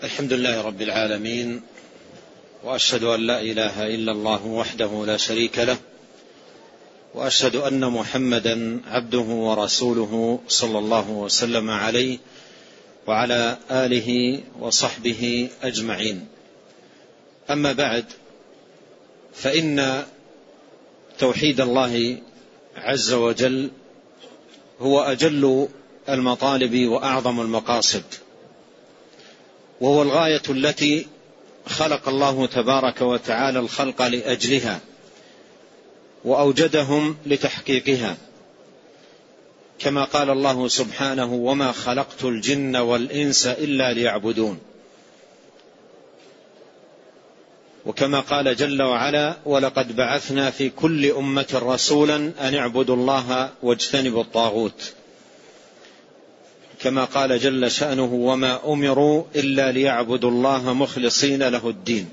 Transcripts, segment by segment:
الحمد لله رب العالمين، وأشهد أن لا إله إلا الله وحده لا شريك له، وأشهد أن محمدا عبده ورسوله صلى الله وسلم عليه وعلى آله وصحبه أجمعين. أما بعد، فإن توحيد الله عز وجل هو أجل المطالب وأعظم المقاصد، وهو الغاية التي خلق الله تبارك وتعالى الخلق لأجلها وأوجدهم لتحقيقها، كما قال الله سبحانه: وما خلقت الجن والإنس إلا ليعبدون. وكما قال جل وعلا: ولقد بعثنا في كل أمة رسولا أن اعبدوا الله واجتنبوا الطاغوت. كما قال جل شأنه: وما أمروا إلا ليعبدوا الله مخلصين له الدين.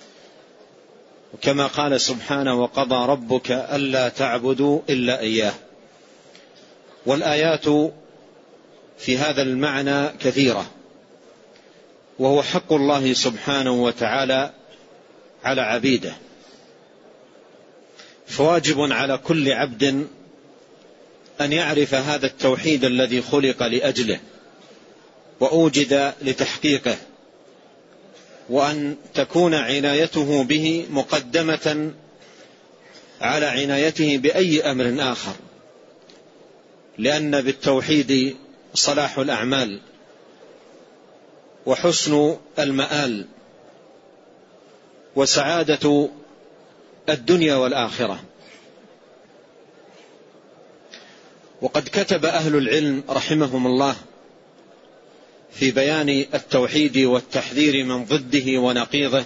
وكما قال سبحانه: وقضى ربك ألا تعبدوا إلا إياه. والآيات في هذا المعنى كثيرة، وهو حق الله سبحانه وتعالى على عبيده، فواجب على كل عبد أن يعرف هذا التوحيد الذي خلق لأجله وأوجد لتحقيقه، وأن تكون عنايته به مقدمة على عنايته بأي أمر آخر، لأن بالتوحيد صلاح الأعمال وحسن المآل وسعادة الدنيا والآخرة. وقد كتب أهل العلم رحمهم الله في بيان التوحيد والتحذير من ضده ونقيضه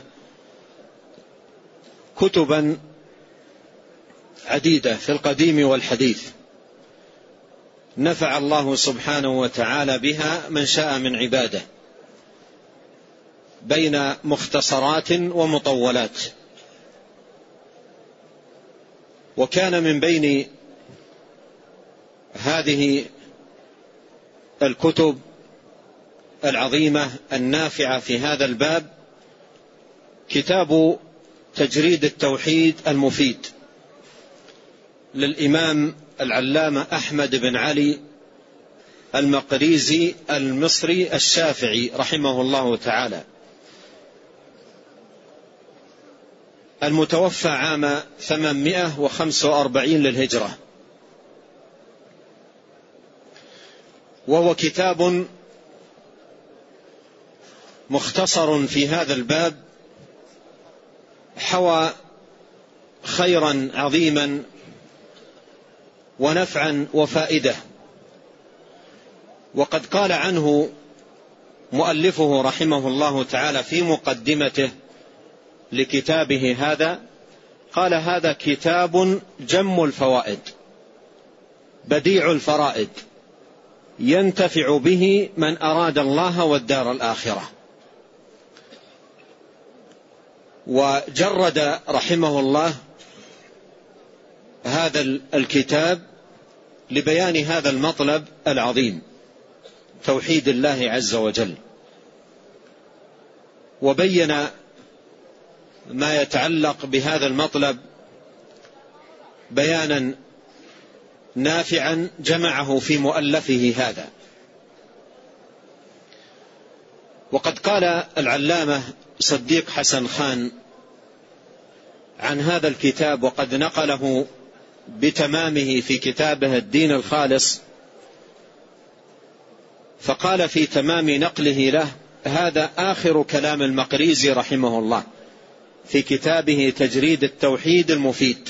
كتبا عديدة في القديم والحديث، نفع الله سبحانه وتعالى بها من شاء من عباده، بين مختصرات ومطولات. وكان من بين هذه الكتب العظيمة النافعة في هذا الباب كتاب تجريد التوحيد المفيد للإمام العلامة أحمد بن علي المقريزي المصري الشافعي رحمه الله تعالى، المتوفى عام 845 للهجرة. وهو كتاب مختصر في هذا الباب، حوى خيرا عظيما ونفعا وفائدة. وقد قال عنه مؤلفه رحمه الله تعالى في مقدمته لكتابه هذا، قال: هذا كتاب جم الفوائد بديع الفرائد، ينتفع به من أراد الله والدار الآخرة. وجرد رحمه الله هذا الكتاب لبيان هذا المطلب العظيم، توحيد الله عز وجل، وبين ما يتعلق بهذا المطلب بيانا نافعا جمعه في مؤلفه هذا. وقد قال العلامة صديق حسن خان عن هذا الكتاب، وقد نقله بتمامه في كتابه الدين الخالص، فقال في تمام نقله له: هذا آخر كلام المقريزي رحمه الله في كتابه تجريد التوحيد المفيد،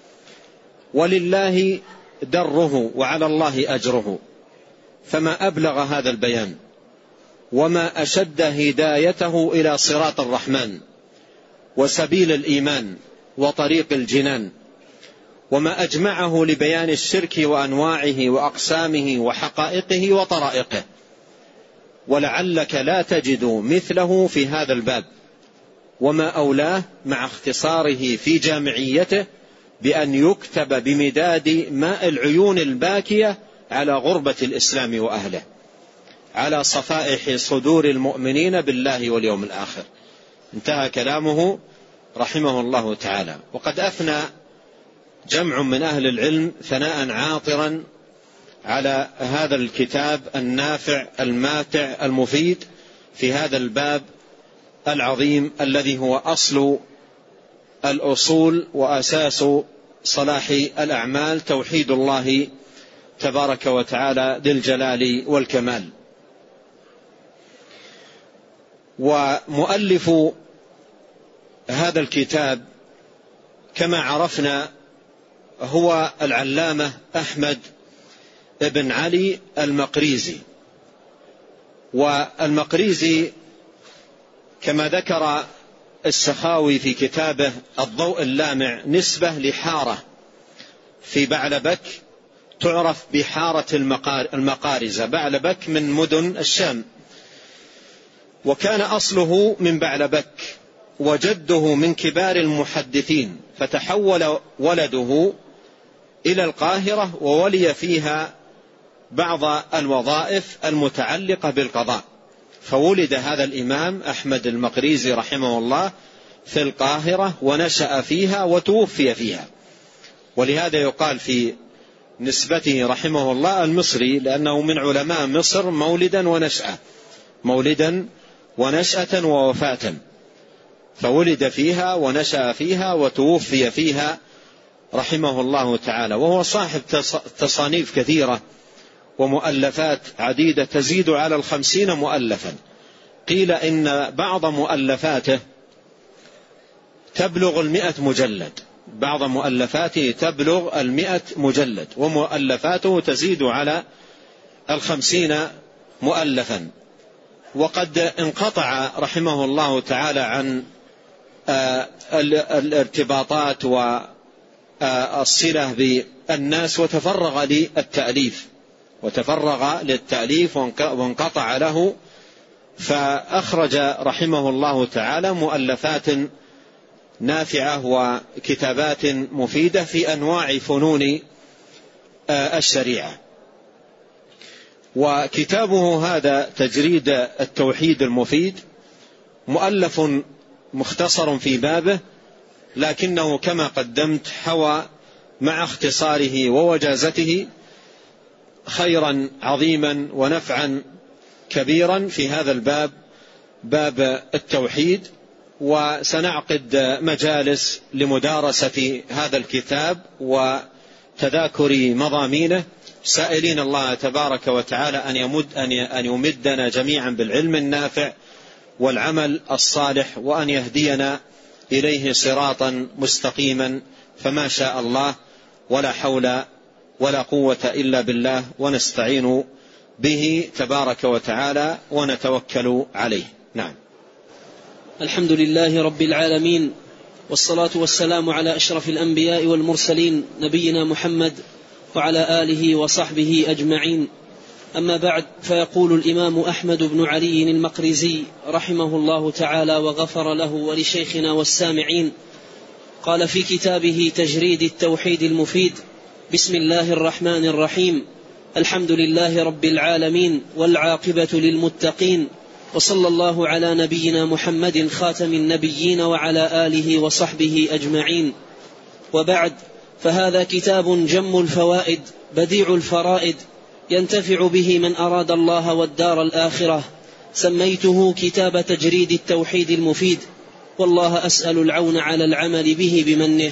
ولله دره وعلى الله أجره، فما أبلغ هذا البيان، وما أشد هدايته إلى صراط الرحمن وسبيل الإيمان وطريق الجنان، وما أجمعه لبيان الشرك وأنواعه وأقسامه وحقائقه وطرائقه، ولعلك لا تجد مثله في هذا الباب، وما أولاه مع اختصاره في جامعيته بأن يكتب بمداد ماء العيون الباكية على غربة الإسلام وأهله. على صفائح صدور المؤمنين بالله واليوم الآخر. انتهى كلامه رحمه الله تعالى. وقد أثنى جمع من أهل العلم ثناء عاطرا على هذا الكتاب النافع الماتع المفيد في هذا الباب العظيم الذي هو أصل الأصول وأساس صلاح الأعمال، توحيد الله تبارك وتعالى ذي الجلال والكمال. ومؤلف هذا الكتاب كما عرفنا هو العلامة أحمد بن علي المقريزي. والمقريزي كما ذكر السخاوي في كتابه الضوء اللامع نسبة لحارة في بعلبك تعرف بحارة المقارزة. بعلبك من مدن الشام، وكان أصله من بعلبك، وجده من كبار المحدثين، فتحول ولده إلى القاهرة وولي فيها بعض الوظائف المتعلقة بالقضاء. فولد هذا الإمام أحمد المقريزي رحمه الله في القاهرة ونشأ فيها وتوفي فيها، ولهذا يقال في نسبته رحمه الله المصري، لأنه من علماء مصر مولدا ونشأة، مولدا ونشأة ووفاة، فولد فيها ونشأ فيها وتوفي فيها رحمه الله تعالى. وهو صاحب تصانيف كثيرة ومؤلفات عديدة تزيد على 50 مؤلفا. قيل إن بعض مؤلفاته تبلغ 100 مجلد، بعض مؤلفاته تبلغ 100 مجلد، ومؤلفاته تزيد على 50 مؤلفا. وقد انقطع رحمه الله تعالى عن الارتباطات والصلة بالناس، وتفرغ للتأليف وانقطع له، فأخرج رحمه الله تعالى مؤلفات نافعة وكتابات مفيدة في أنواع فنون الشريعة. وكتابه هذا تجريد التوحيد المفيد مؤلف مختصر في بابه، لكنه كما قدمت حوى مع اختصاره ووجازته خيرا عظيما ونفعا كبيرا في هذا الباب، باب التوحيد. وسنعقد مجالس لمدارسة هذا الكتاب وتذاكر مضامينه، سائلين الله تبارك وتعالى أن يمدنا جميعا بالعلم النافع والعمل الصالح، وأن يهدينا إليه صراطا مستقيما، فما شاء الله ولا حول ولا قوة إلا بالله، ونستعين به تبارك وتعالى ونتوكل عليه. نعم. الحمد لله رب العالمين، والصلاة والسلام على أشرف الأنبياء والمرسلين نبينا محمد وعلى آله وصحبه أجمعين. أما بعد، فيقول الإمام أحمد بن علي المقريزي رحمه الله تعالى وغفر له ولشيخنا والسامعين، قال في كتابه تجريد التوحيد المفيد: بسم الله الرحمن الرحيم، الحمد لله رب العالمين، والعاقبة للمتقين، وصلى الله على نبينا محمد خاتم النبيين وعلى آله وصحبه أجمعين. وبعد، فهذا كتاب جم الفوائد بديع الفرائد، ينتفع به من أراد الله والدار الآخرة. سميته كتاب تجريد التوحيد المفيد، والله أسأل العون على العمل به بمنه.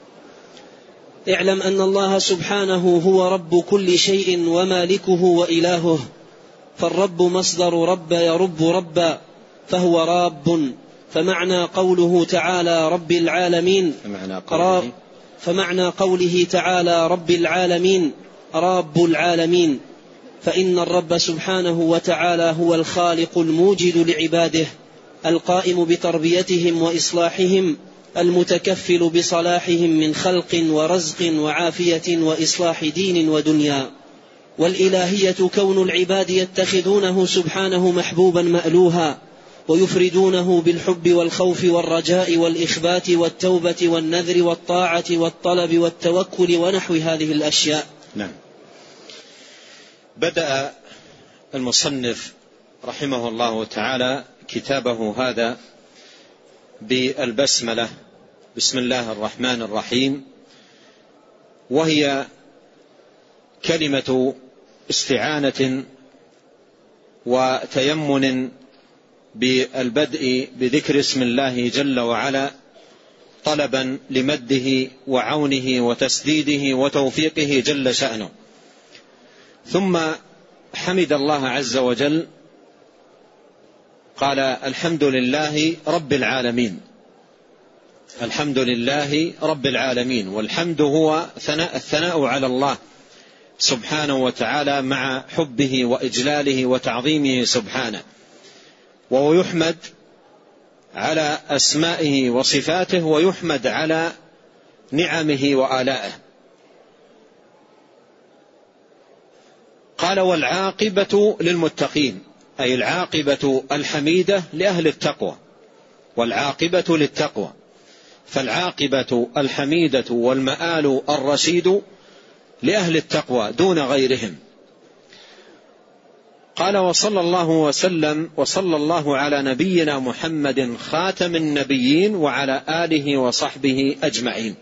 اعلم أن الله سبحانه هو رب كل شيء ومالكه وإلهه، فالرب مصدر رب يرب ربا، فهو راب. فمعنى قوله تعالى رب العالمين، فمعنى قوله تعالى رب العالمين رب العالمين، فإن الرب سبحانه وتعالى هو الخالق الموجد لعباده، القائم بتربيتهم وإصلاحهم، المتكفل بصلاحهم من خلق ورزق وعافية وإصلاح دين ودنيا. والإلهية كون العباد يتخذونه سبحانه محبوبا مألوها، ويفردونه بالحب والخوف والرجاء والإخبات والتوبة والنذر والطاعة والطلب والتوكل ونحو هذه الأشياء. نعم. بدأ المصنف رحمه الله تعالى كتابه هذا بالبسملة، بسم الله الرحمن الرحيم، وهي كلمة استعانة وتيمن بالبدء بذكر اسم الله جل وعلا طلبا لمده وعونه وتسديده وتوفيقه جل شأنه. ثم حمد الله عز وجل، قال الحمد لله رب العالمين، الحمد لله رب العالمين. والحمد هو الثناء على الله سبحانه وتعالى مع حبه وإجلاله وتعظيمه سبحانه، وهو يحمد على أسمائه وصفاته، ويحمد على نعمه وآلائه. قال والعاقبة للمتقين، أي العاقبة الحميدة لأهل التقوى، والعاقبة للتقوى، فالعاقبة الحميدة والمآل الرشيد لأهل التقوى دون غيرهم. قال وصلى الله وسلم وصلى الله على نبينا محمد خاتم النبيين وعلى آله وصحبه أجمعين.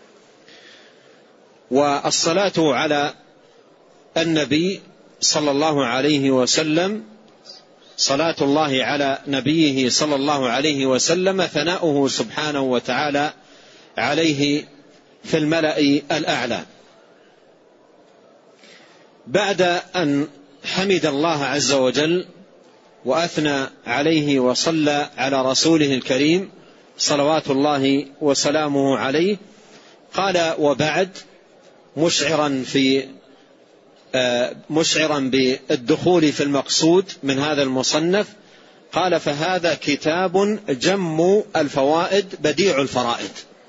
والصلاة على النبي صلى الله عليه وسلم، صلاة الله على نبيه صلى الله عليه وسلم ثناؤه سبحانه وتعالى عليه في الملأ الأعلى. بعد أن حمد الله عز وجل وأثنى عليه وصلى على رسوله الكريم صلوات الله وسلامه عليه، قال وبعد، مشعرا بالدخول في المقصود من هذا المصنف، قال فهذا كتاب جم الفوائد بديع الفرائد.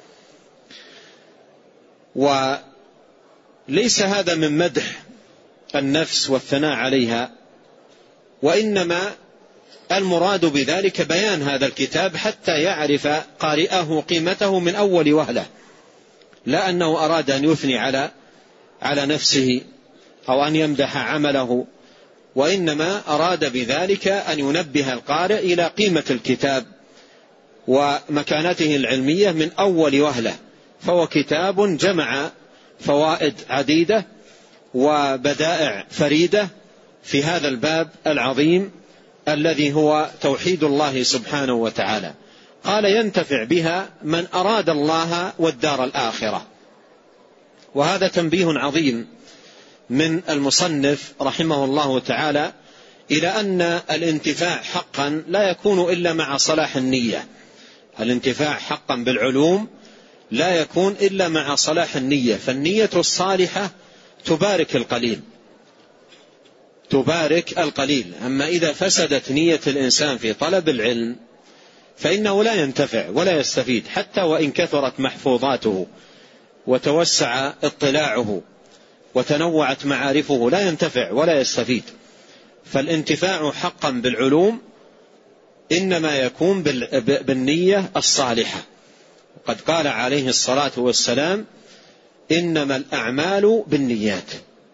وليس هذا من مدح النفس والثناء عليها، وإنما المراد بذلك بيان هذا الكتاب حتى يعرف قارئه قيمته من أول وهلة، لا أنه أراد أن يثني على نفسه أو أن يمدح عمله، وإنما أراد بذلك أن ينبه القارئ إلى قيمة الكتاب ومكانته العلمية من أول وهلة. فهو كتاب جمع فوائد عديدة وبدائع فريدة في هذا الباب العظيم الذي هو توحيد الله سبحانه وتعالى. قال ينتفع بها من أراد الله والدار الآخرة. وهذا تنبيه عظيم من المصنف رحمه الله تعالى إلى أن الانتفاع حقا لا يكون إلا مع صلاح النية. الانتفاع حقا بالعلوم لا يكون إلا مع صلاح النية، فالنية الصالحة تبارك القليل. أما إذا فسدت نية الإنسان في طلب العلم فإنه لا ينتفع ولا يستفيد، حتى وإن كثرت محفوظاته وتوسع اطلاعه وتنوعت معارفه لا ينتفع ولا يستفيد. فالانتفاع حقا بالعلوم إنما يكون بالنية الصالحة. قد قال عليه الصلاة والسلام إنما الأعمال بالنيات.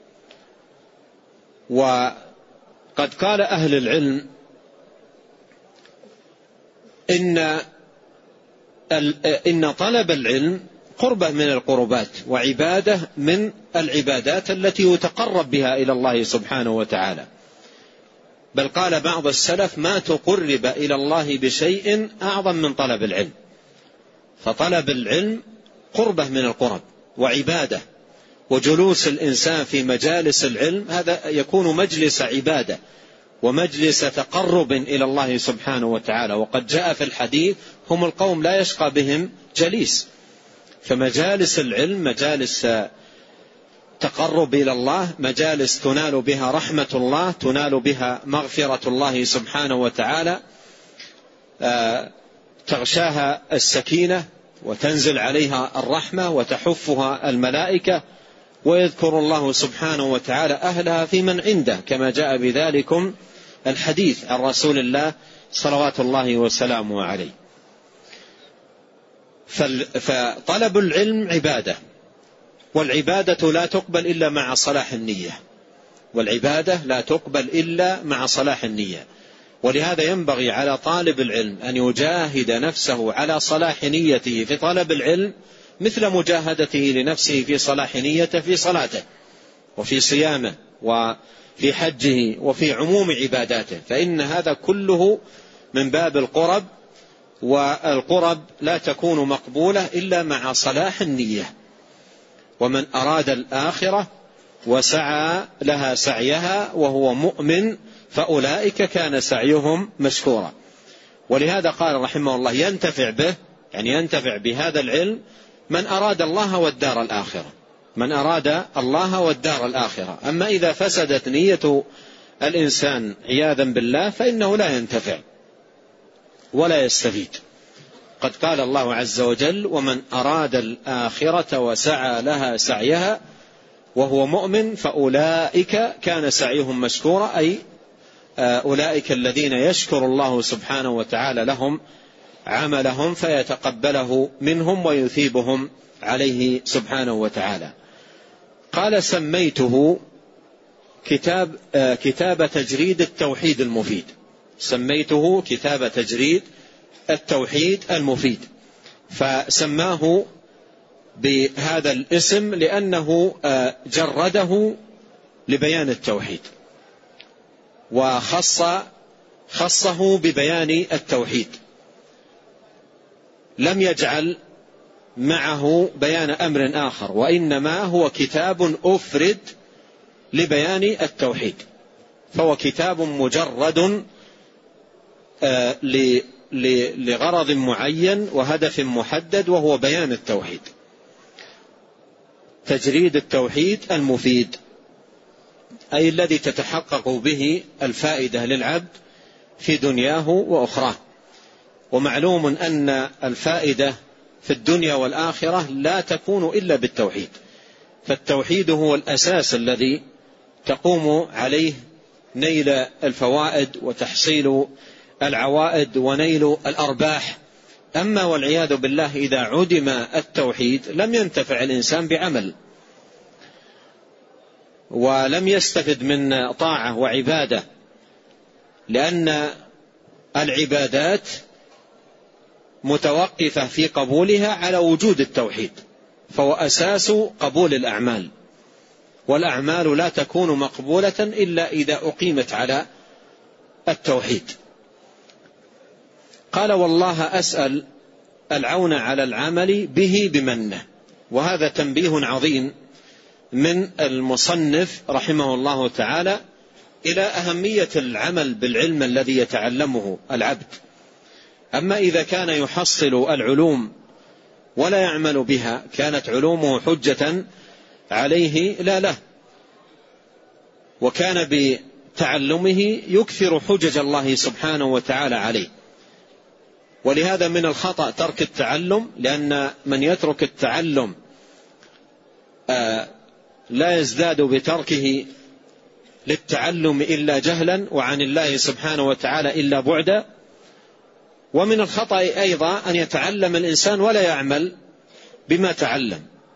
وقد قال أهل العلم إن طلب العلم قربة من القربات وعبادة من العبادات التي يتقرب بها إلى الله سبحانه وتعالى. بل قال بعض السلف ما تقرب إلى الله بشيء أعظم من طلب العلم. فطلب العلم قربة من القرب وعبادة، وجلوس الإنسان في مجالس العلم هذا يكون مجلس عبادة ومجلس تقرب إلى الله سبحانه وتعالى. وقد جاء في الحديث هم القوم لا يشقى بهم جليس. فمجالس العلم مجالس تقرب إلى الله، مجالس تنال بها رحمة الله، تنال بها مغفرة الله سبحانه وتعالى، تغشاها السكينة وتنزل عليها الرحمة وتحفها الملائكة، ويذكر الله سبحانه وتعالى أهلها في من عنده، كما جاء بذلكم الحديث عن رسول الله صلوات الله وسلامه عليه. فطلب العلم عبادة، والعبادة لا تقبل إلا مع صلاح النية. والعبادة لا تقبل إلا مع صلاح النية. ولهذا ينبغي على طالب العلم أن يجاهد نفسه على صلاح نيته في طلب العلم مثل مجاهدته لنفسه في صلاح نيته في صلاته وفي صيامه وفي حجه وفي عموم عباداته، فإن هذا كله من باب القرب، والقرب لا تكون مقبولة إلا مع صلاح النية. ومن أراد الآخرة وسعى لها سعيها وهو مؤمن فأولئك كان سعيهم مشكورا. ولهذا قال رحمه الله ينتفع به، يعني ينتفع بهذا العلم من أراد الله والدار الآخرة، من أراد الله والدار الآخرة. أما إذا فسدت نية الإنسان عياذا بالله فإنه لا ينتفع ولا يستفيد. قد قال الله عز وجل ومن أراد الآخرة وسعى لها سعيها وهو مؤمن فأولئك كان سعيهم مشكورا، أي أولئك الذين يشكر الله سبحانه وتعالى لهم عملهم فيتقبله منهم ويثيبهم عليه سبحانه وتعالى. قال سميته كتاب تجريد التوحيد المفيد، سميته كتاب تجريد التوحيد المفيد، فسماه بهذا الاسم لأنه جرده لبيان التوحيد وخصه ببيان التوحيد، لم يجعل معه بيان أمر آخر، وإنما هو كتاب أفرد لبيان التوحيد، فهو كتاب مجرد لغرض معين وهدف محدد وهو بيان التوحيد. تجريد التوحيد المفيد أي الذي تتحقق به الفائدة للعبد في دنياه وأخراه. ومعلوم أن الفائدة في الدنيا والآخرة لا تكون إلا بالتوحيد، فالتوحيد هو الأساس الذي تقوم عليه نيل الفوائد وتحصيل العوائد ونيل الأرباح. أما والعياذ بالله إذا عدم التوحيد لم ينتفع الإنسان بعمل ولم يستفد من طاعة وعبادة، لأن العبادات متوقفة في قبولها على وجود التوحيد، فهو أساس قبول الأعمال، والأعمال لا تكون مقبولة إلا إذا أقيمت على التوحيد. قال والله أسأل العون على العمل به بمنه، وهذا تنبيه عظيم من المصنف رحمه الله تعالى إلى أهمية العمل بالعلم الذي يتعلمه العبد. أما إذا كان يحصل العلوم ولا يعمل بها كانت علومه حجة عليه لا له، وكان بتعلمه يكثر حجج الله سبحانه وتعالى عليه. ولهذا من الخطأ ترك التعلم، لأن من يترك التعلم لا يزداد بتركه للتعلم إلا جهلا وعن الله سبحانه وتعالى إلا بعدا. ومن الخطأ أيضا أن يتعلم الإنسان ولا يعمل بما تعلم،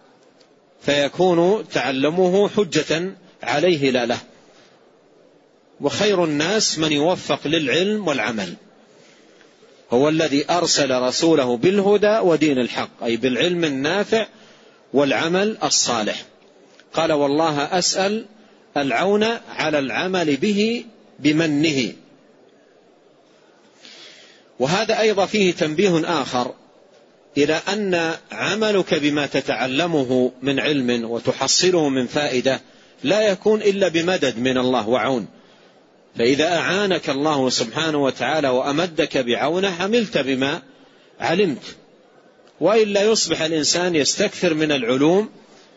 فيكون تعلمه حجة عليه لا له. وخير الناس من يوفق للعلم والعمل، هو الذي أرسل رسوله بالهدى ودين الحق، أي بالعلم النافع والعمل الصالح. قال والله أسأل العون على العمل به بمنه. وهذا أيضا فيه تنبيه آخر إلى أن عملك بما تتعلمه من علم وتحصله من فائدة لا يكون إلا بمدد من الله وعون، فإذا أعانك الله سبحانه وتعالى وأمدك بعونه عملت بما علمت، وإلا يصبح الإنسان يستكثر من العلوم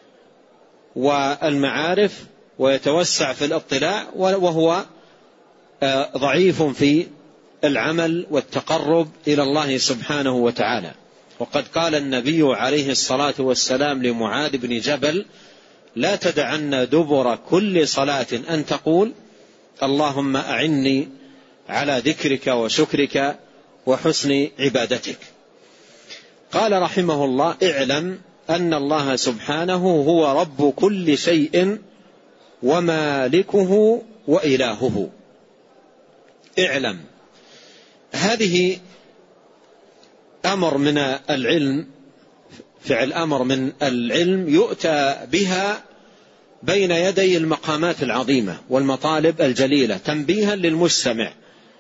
والمعارف ويتوسع في الاطلاع وهو ضعيف في العمل والتقرب إلى الله سبحانه وتعالى. وقد قال النبي عليه الصلاة والسلام لمعاذ بن جبل لا تدعن دبر كل صلاة أن تقول اللهم أعني على ذكرك وشكرك وحسن عبادتك. قال رحمه الله اعلم أن الله سبحانه هو رب كل شيء ومالكه وإلهه. اعلم. هذه أمر من العلم، فعل أمر من العلم يؤتى بها بين يدي المقامات العظيمة والمطالب الجليلة، تنبيها للمستمع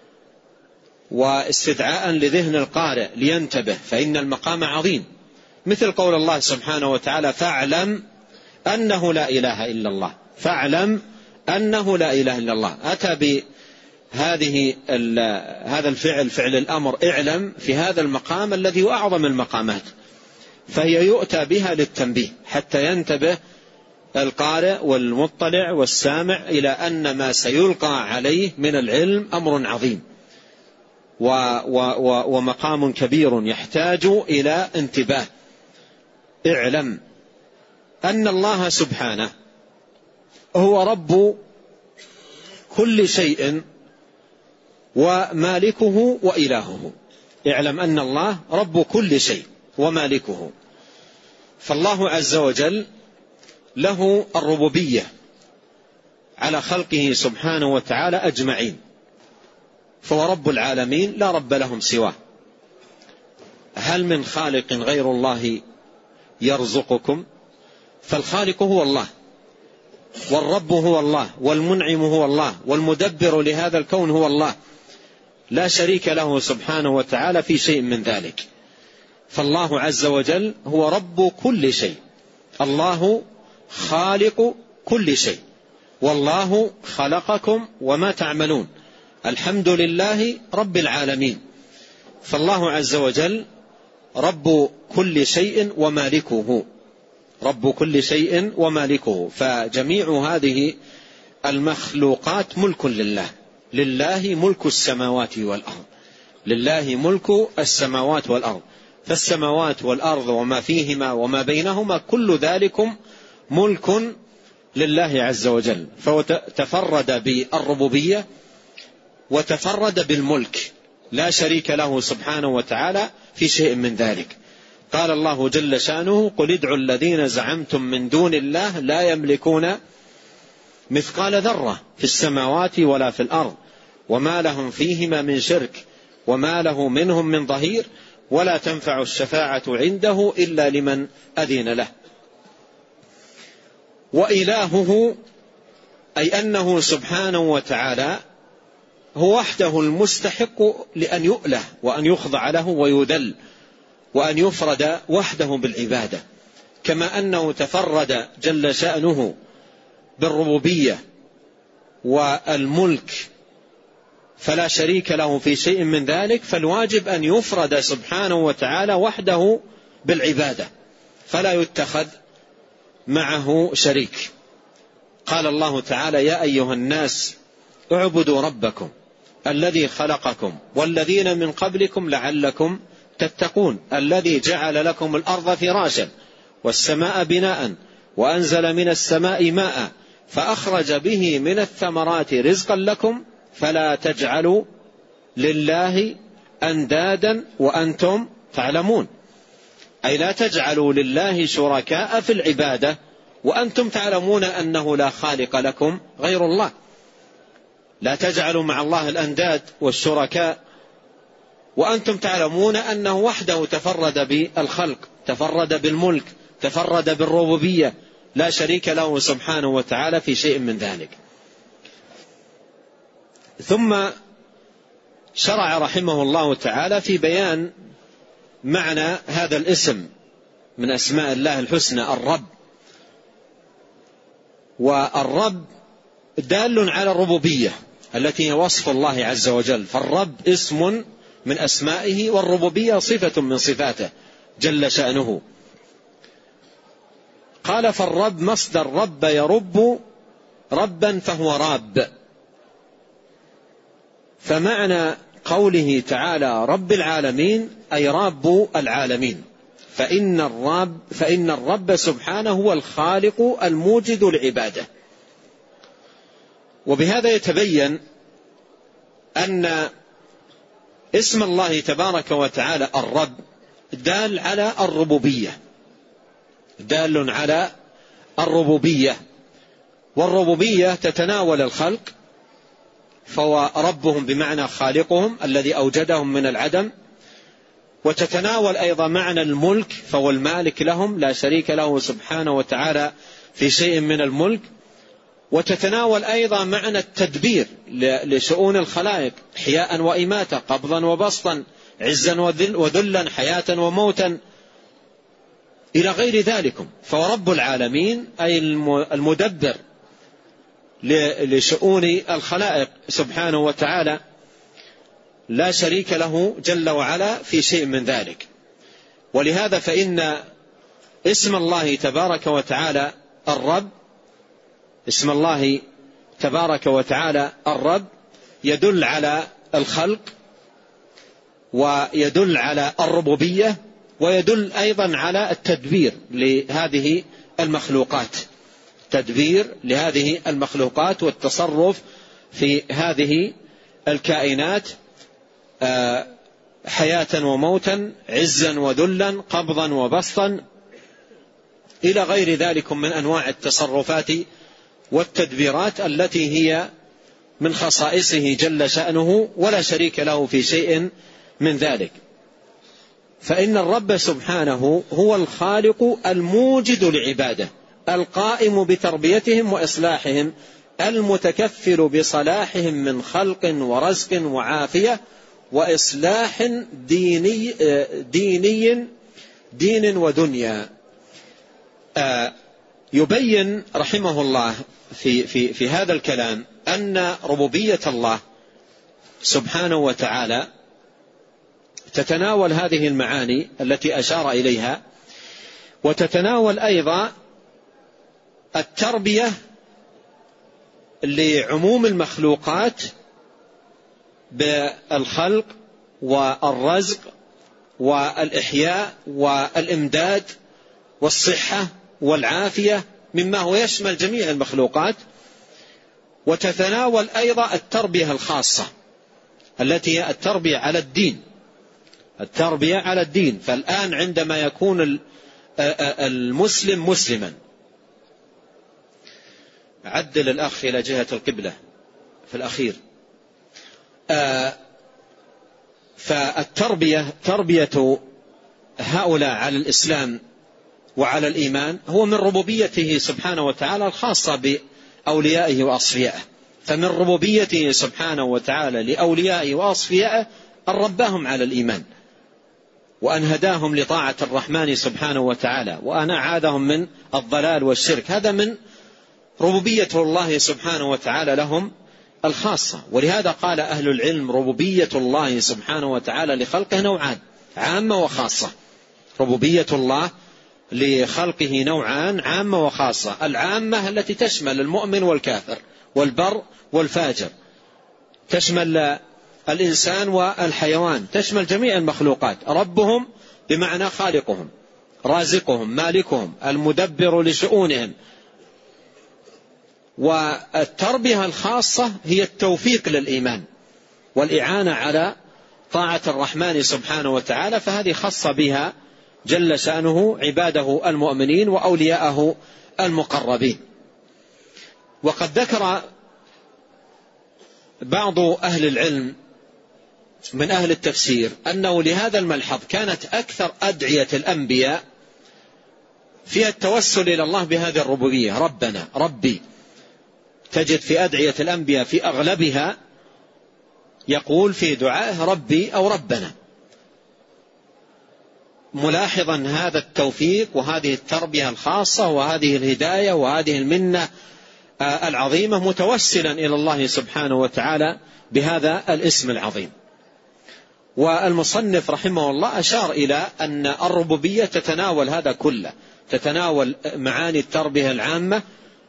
واستدعاء لذهن القارئ لينتبه، فإن المقام عظيم. مثل قول الله سبحانه وتعالى: فاعلم أنه لا إله إلا الله. فاعلم أنه لا إله إلا الله. أتى بهذه هذا الفعل، فعل الأمر، اعلم، في هذا المقام الذي هو أعظم المقامات، فهي يؤتى بها للتنبيه حتى ينتبه القارئ والمطلع والسامع إلى أن ما سيلقى عليه من العلم أمر عظيم ومقام كبير يحتاج إلى انتباه. اعلم أن الله سبحانه هو رب كل شيء ومالكه وإلهه. اعلم أن الله رب كل شيء ومالكه. فالله عز وجل له الربوبية على خلقه سبحانه وتعالى أجمعين، فهو رب العالمين لا رب لهم سواه. هل من خالق غير الله يرزقكم؟ فالخالق هو الله، والرب هو الله، والمنعم هو الله، والمدبر لهذا الكون هو الله، لا شريك له سبحانه وتعالى في شيء من ذلك. فالله عز وجل هو رب كل شيء، الله خالق كل شيء، والله خلقكم وما تعملون. الحمد لله رب العالمين. فالله عز وجل رب كل شيء ومالكه، رب كل شيء ومالكه. فجميع هذه المخلوقات ملك لله، لله ملك السماوات والأرض، لله ملك السماوات والأرض. فالسماوات والأرض وما فيهما وما بينهما كل ذلكم ملك لله عز وجل. فهو تفرد بالربوبية وتفرد بالملك، لا شريك له سبحانه وتعالى في شيء من ذلك. قال الله جل شأنه: قل ادعوا الذين زعمتم من دون الله لا يملكون مثقال ذرة في السماوات ولا في الأرض وما لهم فيهما من شرك وما له منهم من ظهير ولا تنفع الشفاعة عنده إلا لمن أذن له. وإلهه أي أنه سبحانه وتعالى هو وحده المستحق لأن يؤله وأن يخضع له ويذل وأن يفرد وحده بالعبادة، كما أنه تفرد جل شأنه بالربوبية والملك فلا شريك له في شيء من ذلك. فالواجب أن يفرد سبحانه وتعالى وحده بالعبادة فلا يتخذ معه شريك. قال الله تعالى: يا أيها الناس اعبدوا ربكم الذي خلقكم والذين من قبلكم لعلكم تتقون الذي جعل لكم الأرض فراشا والسماء بناء وأنزل من السماء ماء فأخرج به من الثمرات رزقا لكم فلا تجعلوا لله أندادا وأنتم تعلمون. أي لا تجعلوا لله شركاء في العبادة وأنتم تعلمون أنه لا خالق لكم غير الله. لا تجعلوا مع الله الأنداد والشركاء وأنتم تعلمون أنه وحده تفرد بالخلق، تفرد بالملك، تفرد بالربوبية، لا شريك له سبحانه وتعالى في شيء من ذلك. ثم شرع رحمه الله تعالى في بيان معنى هذا الاسم من أسماء الله الحسنى الرب. والرب دال على الربوبية التي هي وصف الله عز وجل، فالرب اسم من أسمائه والربوبية صفة من صفاته جل شأنه. قال: فالرب مصدر رب يرب ربا فهو راب. فمعنى قوله تعالى رب العالمين أي راب العالمين، فإن الرب سبحانه هو الخالق الموجد لعباده. وبهذا يتبين أن اسم الله تبارك وتعالى الرب دال على الربوبية، دال على الربوبية. والربوبية تتناول الخلق، فهو ربهم بمعنى خالقهم الذي أوجدهم من العدم، وتتناول أيضا معنى الملك، فهو المالك لهم لا شريك له سبحانه وتعالى في شيء من الملك، وتتناول أيضا معنى التدبير لشؤون الخلائق، إحياء وإماتة، قبضا وبسطا، عزا وذلا، حياة وموتا، إلى غير ذلك. فهو رب العالمين أي المدبر لشؤون الخلائق سبحانه وتعالى، لا شريك له جل وعلا في شيء من ذلك. ولهذا فإن اسم الله تبارك وتعالى الرب، اسم الله تبارك وتعالى الرب يدل على الخلق، ويدل على الربوبية، ويدل أيضا على التدبير لهذه المخلوقات، تدبير لهذه المخلوقات والتصرف في هذه الكائنات، حياة وموتا، عزا وذلا، قبضا وبسطا، إلى غير ذلك من أنواع التصرفات والتدبيرات التي هي من خصائصه جل شأنه ولا شريك له في شيء من ذلك. فإن الرب سبحانه هو الخالق الموجد لعباده، القائم بتربيتهم وإصلاحهم، المتكفل بصلاحهم من خلق ورزق وعافية وإصلاح دين ودنيا. يبين رحمه الله في هذا الكلام أن ربوبية الله سبحانه وتعالى تتناول هذه المعاني التي أشار إليها، وتتناول أيضا التربية لعموم المخلوقات بالخلق والرزق والإحياء والإمداد والصحة والعافية مما هو يشمل جميع المخلوقات. وتتناول أيضا التربية الخاصة التي هي التربية على الدين، التربية على الدين. فالآن عندما يكون المسلم مسلما، عدل الأخ إلى جهة القبلة في الأخير، فالتربية تربية هؤلاء على الإسلام وعلى الإيمان هو من ربوبيته سبحانه وتعالى الخاصة بأوليائه وأصفيائه. فمن ربوبيته سبحانه وتعالى لأوليائه وأصفيائه أن رباهم على الإيمان، وأن هداهم لطاعة الرحمن سبحانه وتعالى، وأن أعاذهم من الضلال والشرك. هذا من ربوبية الله سبحانه وتعالى لهم الخاصة. ولهذا قال أهل العلم ربوبية الله سبحانه وتعالى لخلقه نوعان، عامة وخاصة. ربوبية الله لخلقه نوعان، عامة وخاصة. العامة التي تشمل المؤمن والكافر والبر والفاجر، تشمل الإنسان والحيوان، تشمل جميع المخلوقات. ربهم بمعنى خالقهم، رازقهم، مالكهم، المدبر لشؤونهم. والتربية الخاصة هي التوفيق للإيمان والإعانة على طاعة الرحمن سبحانه وتعالى، فهذه خاصة بها جل شأنه عباده المؤمنين وأولياءه المقربين. وقد ذكر بعض أهل العلم من أهل التفسير أنه لهذا الملحظ كانت أكثر أدعية الأنبياء فيها التوسل إلى الله بهذه الربوبية، ربنا، ربي. تجد في أدعية الأنبياء في أغلبها يقول في دعائه ربي أو ربنا، ملاحظا هذا التوفيق وهذه التربية الخاصة وهذه الهداية وهذه المنة العظيمة، متوسلا إلى الله سبحانه وتعالى بهذا الاسم العظيم. والمصنف رحمه الله أشار إلى أن الربوبية تتناول هذا كله، تتناول معاني التربية العامة،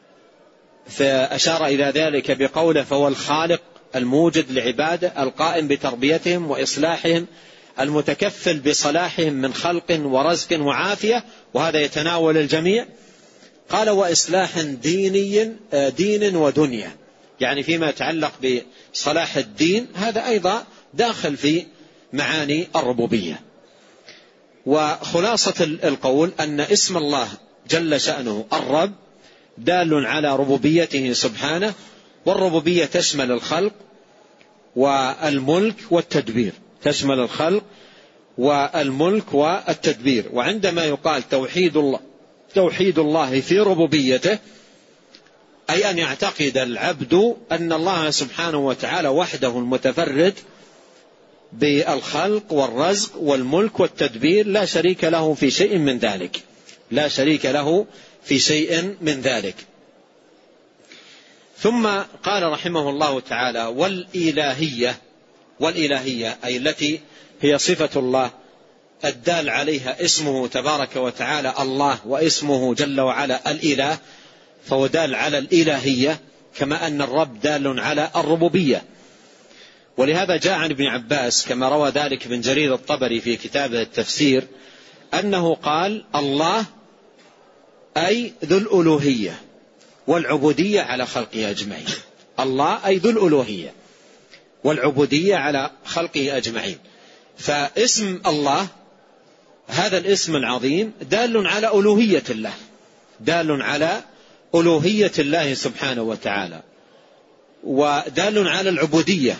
فأشار إلى ذلك بقوله فهو الخالق الموجد لعباده، القائم بتربيتهم وإصلاحهم، المتكفل بصلاحهم من خلق ورزق وعافية، وهذا يتناول الجميع. قال وإصلاح دين ودنيا، يعني فيما يتعلق بصلاح الدين هذا أيضا داخل في معاني الربوبية. وخلاصة القول أن اسم الله جل شأنه الرب دال على ربوبيته سبحانه، والربوبية تشمل الخلق والملك والتدبير، تشمل الخلق والملك والتدبير. وعندما يقال توحيد الله في ربوبيته، أي أن يعتقد العبد أن الله سبحانه وتعالى وحده المتفرد بالخلق والرزق والملك والتدبير، لا شريك له في شيء من ذلك، لا شريك له في شيء من ذلك. ثم قال رحمه الله تعالى: والإلهية أي التي هي صفة الله الدال عليها اسمه تبارك وتعالى الله، واسمه جل وعلا الإله، فهو دال على الإلهية، كما أن الرب دال على الربوبية. ولهذا جاء عن ابن عباس كما روى ذلك ابن جرير الطبري في كتابه التفسير أنه قال: الله أي ذو الألوهية والعبودية على خلقه أجمعين. الله أي ذو الألوهية والعبودية على خلقه أجمعين. فاسم الله هذا الاسم العظيم دال على ألوهية الله، دال على ألوهية الله سبحانه وتعالى، ودال على العبودية.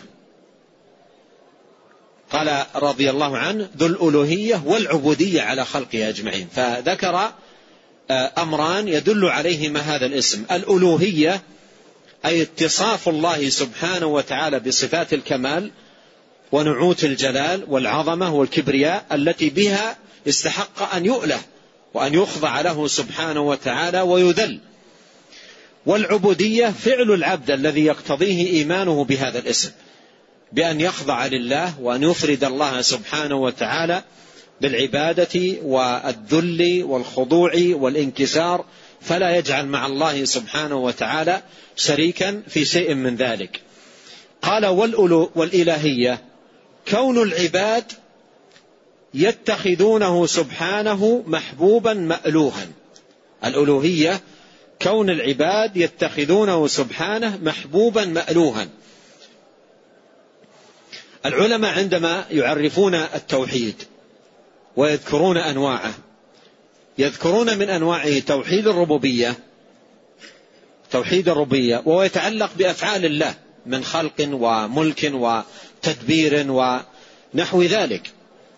قال رضي الله عنه: ذو الألوهية والعبودية على خلقه أجمعين. فذكر أمران يدل عليهما هذا الاسم: الألوهية أي اتصاف الله سبحانه وتعالى بصفات الكمال ونعوت الجلال والعظمة والكبرياء التي بها استحق أن يؤله وأن يخضع له سبحانه وتعالى ويذل. والعبودية فعل العبد الذي يقتضيه إيمانه بهذا الاسم، بأن يخضع لله وأن يفرد الله سبحانه وتعالى بالعبادة والذل والخضوع والانكسار، فلا يجعل مع الله سبحانه وتعالى شريكا في شيء من ذلك. قال: والإلهية كون العباد يتخذونه سبحانه محبوبا مألوها. الألوهية كون العباد يتخذونه سبحانه محبوبا مألوها. العلماء عندما يعرفون التوحيد ويذكرون أنواعه، يذكرون من أنواعه توحيد الربوبية، وهو يتعلق بأفعال الله من خلق وملك وتدبير ونحو ذلك.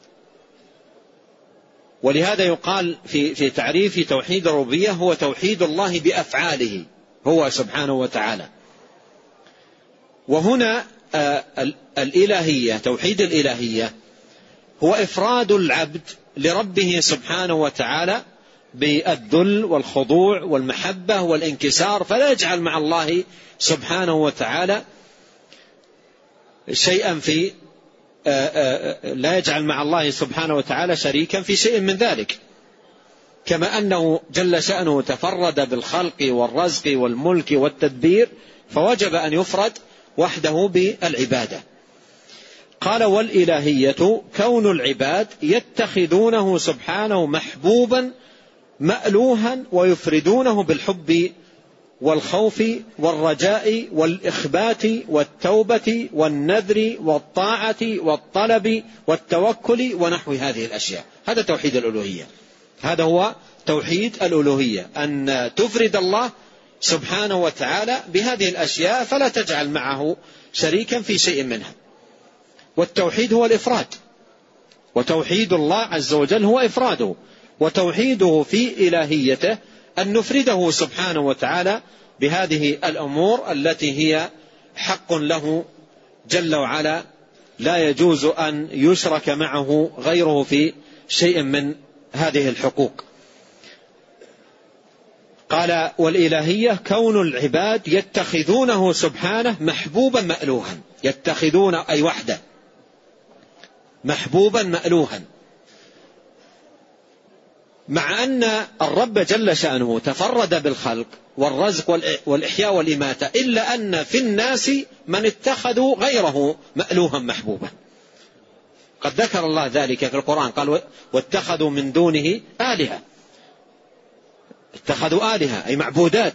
ولهذا يقال في تعريف توحيد الربوبية: هو توحيد الله بأفعاله هو سبحانه وتعالى. وهنا الإلهية، توحيد الإلهية هو إفراد العبد لربه سبحانه وتعالى بالذل والخضوع والمحبة والانكسار، فلا يجعل مع الله سبحانه وتعالى شيئا لا يجعل مع الله سبحانه وتعالى شريكا في شيء من ذلك، كما أنه جل شأنه تفرد بالخلق والرزق والملك والتدبير، فوجب أن يفرد وحده بالعبادة. قال: والإلهية كون العباد يتخذونه سبحانه محبوبا مألوها ويفردونه بالحب والخوف والرجاء والإخبات والتوبة والنذر والطاعة والطلب والتوكل ونحو هذه الأشياء. هذا توحيد الألوهية، هذا هو توحيد الألوهية، أن تفرد الله سبحانه وتعالى بهذه الأشياء فلا تجعل معه شريكا في شيء منها. والتوحيد هو الإفراد، وتوحيد الله عز وجل هو إفراده، وتوحيده في إلهيته أن نفرده سبحانه وتعالى بهذه الأمور التي هي حق له جل وعلا، لا يجوز أن يشرك معه غيره في شيء من هذه الحقوق. قال: والإلهية كون العباد يتخذونه سبحانه محبوبا مألوها. يتخذون أي وحده، محبوبا مألوها، مع أن الرب جل شأنه تفرد بالخلق والرزق والإحياء والإماتة، إلا أن في الناس من اتخذوا غيره مألوها محبوبا. قد ذكر الله ذلك في القرآن، قال: واتخذوا من دونه آلهة. اتخذوا آلهة أي معبودات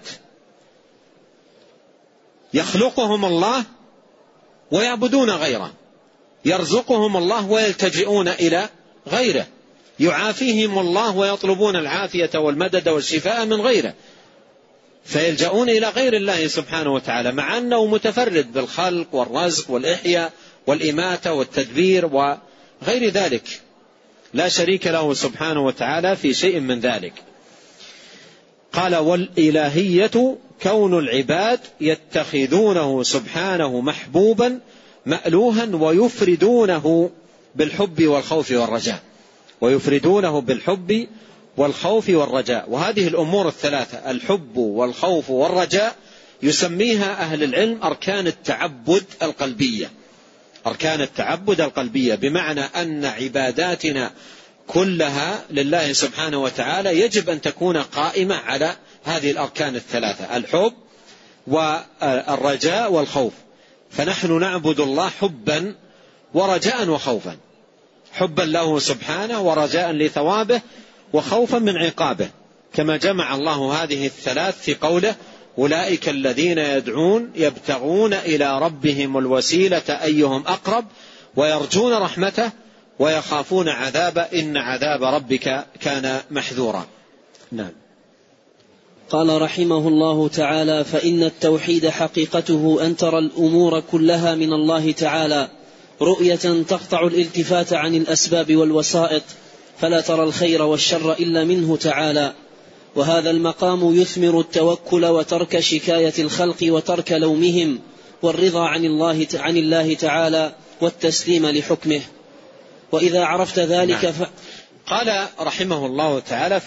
يخلقهم الله ويعبدون غيره، يرزقهم الله ويلتجئون إلى غيره، يعافيهم الله ويطلبون العافية والمدد والشفاء من غيره. فيلجؤون إلى غير الله سبحانه وتعالى، مع أنه متفرد بالخلق والرزق والإحياء والإماتة والتدبير وغير ذلك، لا شريك له سبحانه وتعالى في شيء من ذلك. قال: والإلهية كون العباد يتخذونه سبحانه محبوبا مألوها ويفردونه بالحب والخوف والرجاء، ويفردونه بالحب والخوف والرجاء. وهذه الأمور الثلاثة، الحب والخوف والرجاء، يسميها أهل العلم أركان التعبد القلبية. أركان التعبد القلبية، بمعنى أن عباداتنا كلها لله سبحانه وتعالى يجب أن تكون قائمة على هذه الأركان الثلاثة، الحب والرجاء والخوف. فنحن نعبد الله حبا ورجاء وخوفا، حبا له سبحانه ورجاء لثوابه وخوفا من عقابه، كما جمع الله هذه الثلاث في قوله: أولئك الذين يدعون يبتغون إلى ربهم الوسيلة أيهم أقرب ويرجون رحمته ويخافون عذابه إن عذاب ربك كان محذورا. نعم. قال رحمه الله تعالى: فإن التوحيد حقيقته أن ترى الأمور كلها من الله تعالى رؤية تقطع الالتفات عن الأسباب والوسائط، فلا ترى الخير والشر إلا منه تعالى. وهذا المقام يثمر التوكل وترك شكاية الخلق وترك لومهم والرضا عن الله تعالى والتسليم لحكمه. وإذا عرفت ذلك قال رحمه الله تعالى: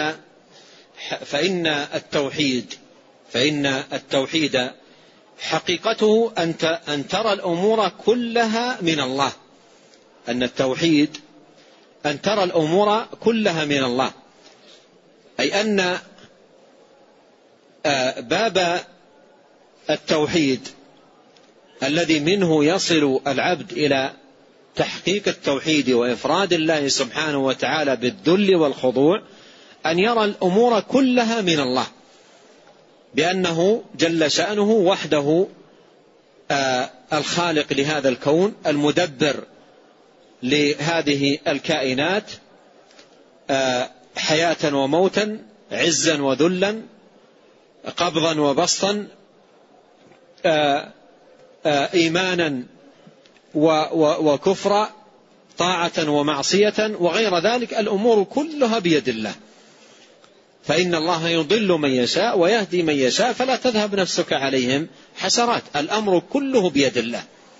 فإن التوحيد حقيقته أن ترى الأمور كلها من الله. أن التوحيد أن ترى الأمور كلها من الله، أي أن باب التوحيد الذي منه يصل العبد إلى تحقيق التوحيد وإفراد الله سبحانه وتعالى بالذل والخضوع، أن يرى الأمور كلها من الله، بأنه جل شأنه وحده الخالق لهذا الكون، المدبر لهذه الكائنات، حياة وموتا، عزا وذلا، قبضا وبسطا، إيمانا وكفرا، طاعة ومعصية وغير ذلك. الأمور كلها بيد الله، فإن الله يضل من يشاء ويهدي من يشاء فلا تذهب نفسك عليهم حسرات. الأمر كله بيد الله.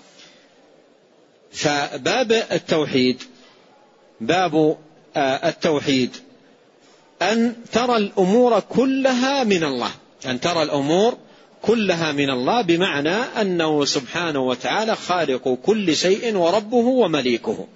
فباب التوحيد، باب التوحيد أن ترى الأمور كلها من الله، أن ترى الأمور كلها من الله، بمعنى أنه سبحانه وتعالى خالق كل شيء وربه ومليكه،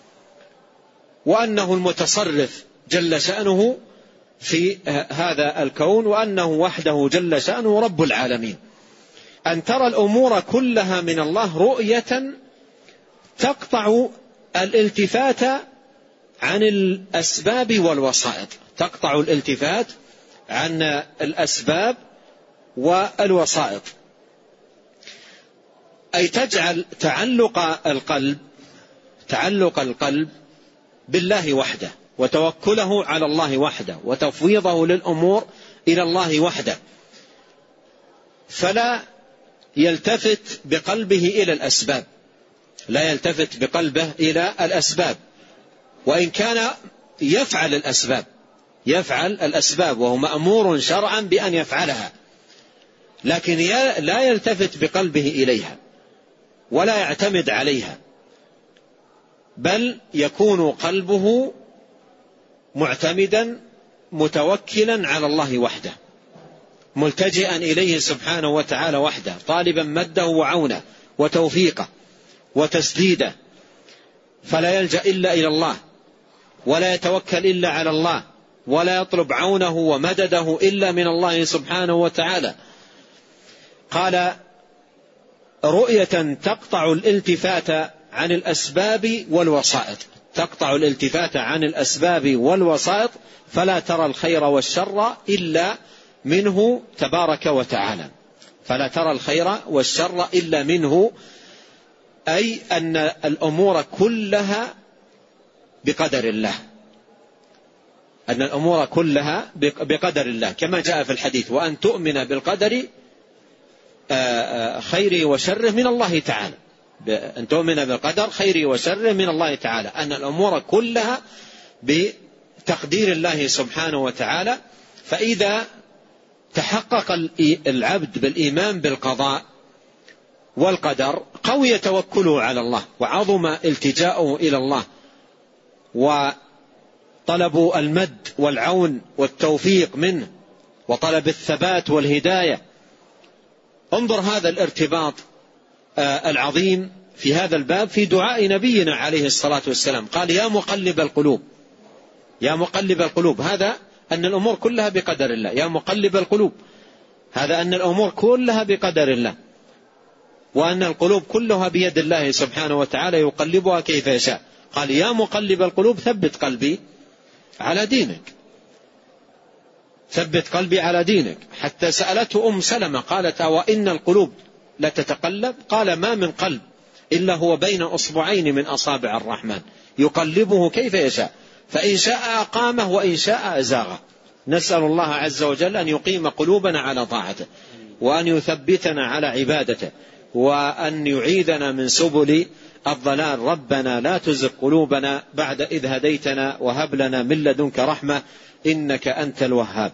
وأنه المتصرف جل شأنه في هذا الكون، وأنه وحده جل شأنه رب العالمين. أن ترى الأمور كلها من الله رؤية تقطع الالتفات عن الأسباب والوسائط، تقطع الالتفات عن الأسباب والوسائط، أي تجعل تعلق القلب بالله وحده، وتوكله على الله وحده، وتفويضه للأمور إلى الله وحده، فلا يلتفت بقلبه إلى الأسباب، لا يلتفت بقلبه إلى الأسباب، وإن كان يفعل الأسباب وهو مأمور شرعا بأن يفعلها، لكن لا يلتفت بقلبه إليها ولا يعتمد عليها، بل يكون قلبه معتمدا متوكلا على الله وحده، ملتجئا إليه سبحانه وتعالى وحده، طالبا مده وعونه وتوفيقه وتسديده، فلا يلجأ إلا إلى الله، ولا يتوكل إلا على الله، ولا يطلب عونه ومدده إلا من الله سبحانه وتعالى. قال: رؤية تقطع الالتفات عن الأسباب والوسائط، تقطع الالتفات عن الأسباب والوسائط، فلا ترى الخير والشر إلا منه تبارك وتعالى، فلا ترى الخير والشر إلا منه، أي أن الأمور كلها بقدر الله، أن الأمور كلها بقدر الله، كما جاء في الحديث: وأن تؤمن بالقدر خيره وشره من الله تعالى. أن تؤمن بالقدر خيره وشره من الله تعالى، أن الأمور كلها بتقدير الله سبحانه وتعالى. فإذا تحقق العبد بالإيمان بالقضاء والقدر قوي توكله على الله، وعظم التجاؤه إلى الله، وطلب المد والعون والتوفيق منه، وطلب الثبات والهداية. انظر هذا الارتباط العظيم في هذا الباب في دعاء نبينا عليه الصلاة والسلام، قال: يا مقلب القلوب، يا مقلب القلوب. هذا أن الأمور كلها بقدر الله. يا مقلب القلوب، هذا أن الأمور كلها بقدر الله، وأن القلوب كلها بيد الله سبحانه وتعالى يقلبها كيف يشاء. قال: يا مقلب القلوب ثبت قلبي على دينك، ثبت قلبي على دينك. حتى سألته سلمة قالت: وإن القلوب لتتقلب؟ قال: ما من قلب إلا هو بين أصبعين من أصابع الرحمن يقلبه كيف يشاء، فإن شاء أقامه وإن شاء أزاغه. نسأل الله عز وجل أن يقيم قلوبنا على طاعته، وأن يثبتنا على عبادته، وأن يعيذنا من سبل الضلال. ربنا لا تزغ قلوبنا بعد إذ هديتنا، وهب لنا من لدنك رحمة إنك أنت الوهاب.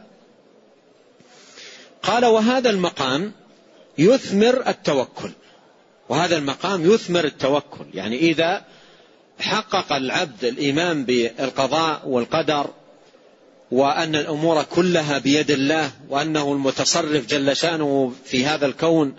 قال: وهذا المقام يثمر التوكل. وهذا المقام يثمر التوكل، يعني إذا حقق العبد الإيمان بالقضاء والقدر، وأن الأمور كلها بيد الله، وأنه المتصرف جل شأنه في هذا الكون،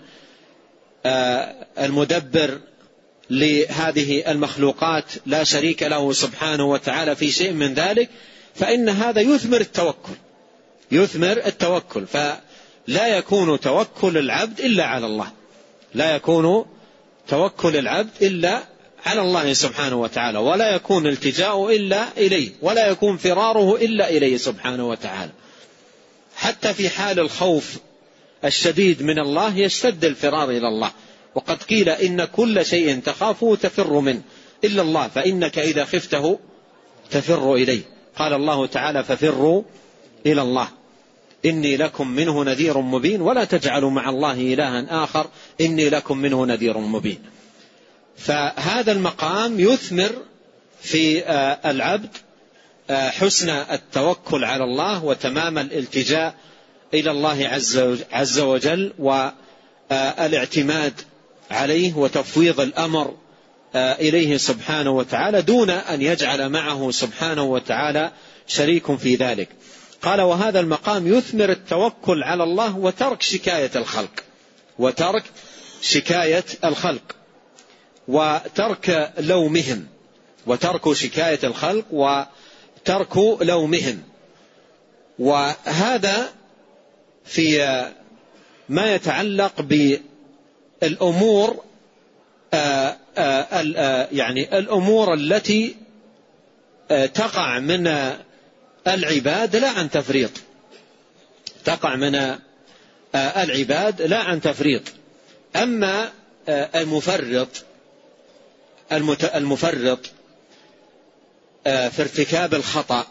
المدبر لهذه المخلوقات، لا شريك له سبحانه وتعالى في شيء من ذلك، فإن هذا يثمر التوكل، يثمر التوكل. فلا يكون توكل العبد إلا على الله، لا يكون توكل العبد إلا على الله سبحانه وتعالى، ولا يكون التجاؤه إلا إليه، ولا يكون فراره إلا إليه سبحانه وتعالى. حتى في حال الخوف الشديد من الله يشتد الفرار إلى الله. وقد قيل: إن كل شيء تخافه تفر منه إلا الله، فإنك إذا خفته تفر إليه. قال الله تعالى: ففروا إلى الله إني لكم منه نذير مبين، ولا تجعلوا مع الله إلها آخر إني لكم منه نذير مبين. فهذا المقام يثمر في العبد حسن التوكل على الله، وتمام الالتجاء إلى الله عز وجل، والاعتماد عليه، وتفويض الأمر إليه سبحانه وتعالى، دون أن يجعل معه سبحانه وتعالى شريك في ذلك. قال: وهذا المقام يثمر التوكل على الله وترك شكاية الخلق، وترك شكاية الخلق، وترك لومهم، وترك شكاية الخلق، وترك لومهم. وهذا في ما يتعلق بالأمور، يعني الأمور التي تقع من العباد لا عن تفريط، تقع من العباد لا عن تفريط. أما المفرط في ارتكاب الخطأ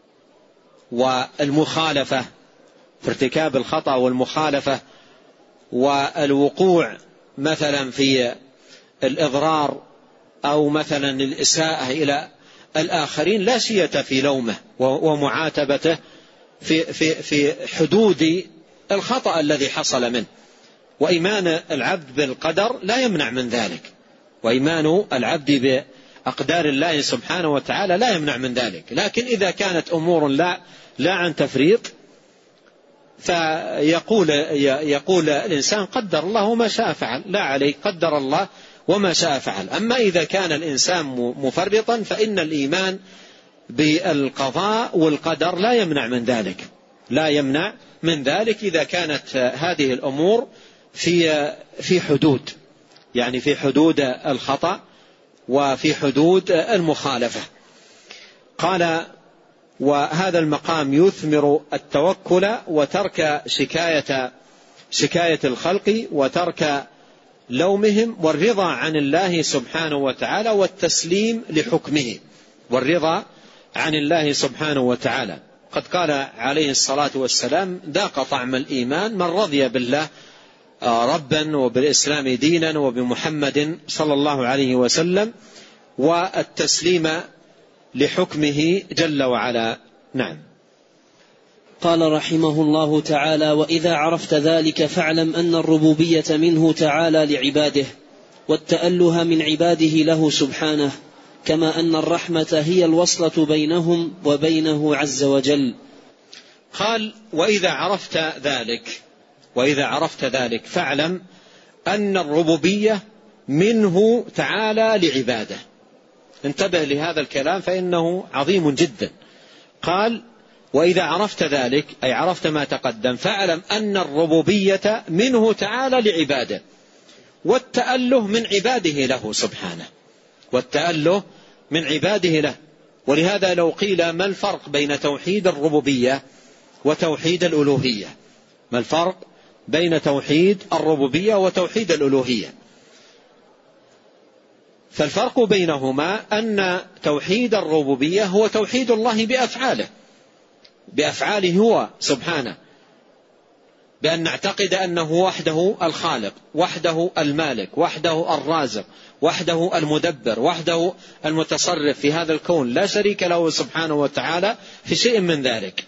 والمخالفة، في ارتكاب الخطأ والمخالفة والوقوع مثلا في الإضرار، أو مثلا الإساءة إلى الآخرين، لا شية في لومه ومعاتبته في حدود الخطأ الذي حصل منه. وإيمان العبد بالقدر لا يمنع من ذلك، وإيمان العبد بأقدار الله سبحانه وتعالى لا يمنع من ذلك. لكن إذا كانت أمور لا عن تفريط، فيقول الإنسان: قدر الله وما شاء فعل، لا عليك، قدر الله وما شاء فعل. أما إذا كان الإنسان مفرطا فإن الإيمان بالقضاء والقدر لا يمنع من ذلك، لا يمنع من ذلك إذا كانت هذه الأمور في حدود، يعني في حدود الخطأ وفي حدود المخالفة. قال: وهذا المقام يثمر التوكل وترك شكاية الخلق، وترك لومهم، والرضا عن الله سبحانه وتعالى، والتسليم لحكمه، والرضا عن الله سبحانه وتعالى قد قال عليه الصلاة والسلام: ذاق طعم الإيمان من رضي بالله ربا وبالإسلام دينا وبمحمد صلى الله عليه وسلم والتسليم لحكمه جل وعلا. نعم. قال رحمه الله تعالى: وإذا عرفت ذلك فاعلم أن الربوبية منه تعالى لعباده، والتأله من عباده له سبحانه، كما أن الرحمة هي الوصلة بينهم وبينه عز وجل. قال: وإذا عرفت ذلك فاعلم أن الربوبية منه تعالى لعباده. انتبه لهذا الكلام فإنه عظيم جدا. قال: وإذا عرفت ذلك أي عرفت ما تقدم، فاعلم أن الربوبية منه تعالى لعباده، والتأله من عباده له سبحانه، والتأله من عباده له. ولهذا لو قيل: ما الفرق بين توحيد الربوبية وتوحيد الألوهية؟ ما الفرق بين توحيد الربوبية وتوحيد الألوهية؟ فالفرق بينهما أن توحيد الربوبية هو توحيد الله بأفعاله هو سبحانه، بأن نعتقد أنه وحده الخالق، وحده المالك، وحده الرازق، وحده المدبر، وحده المتصرف في هذا الكون، لا شريك له سبحانه وتعالى في شيء من ذلك.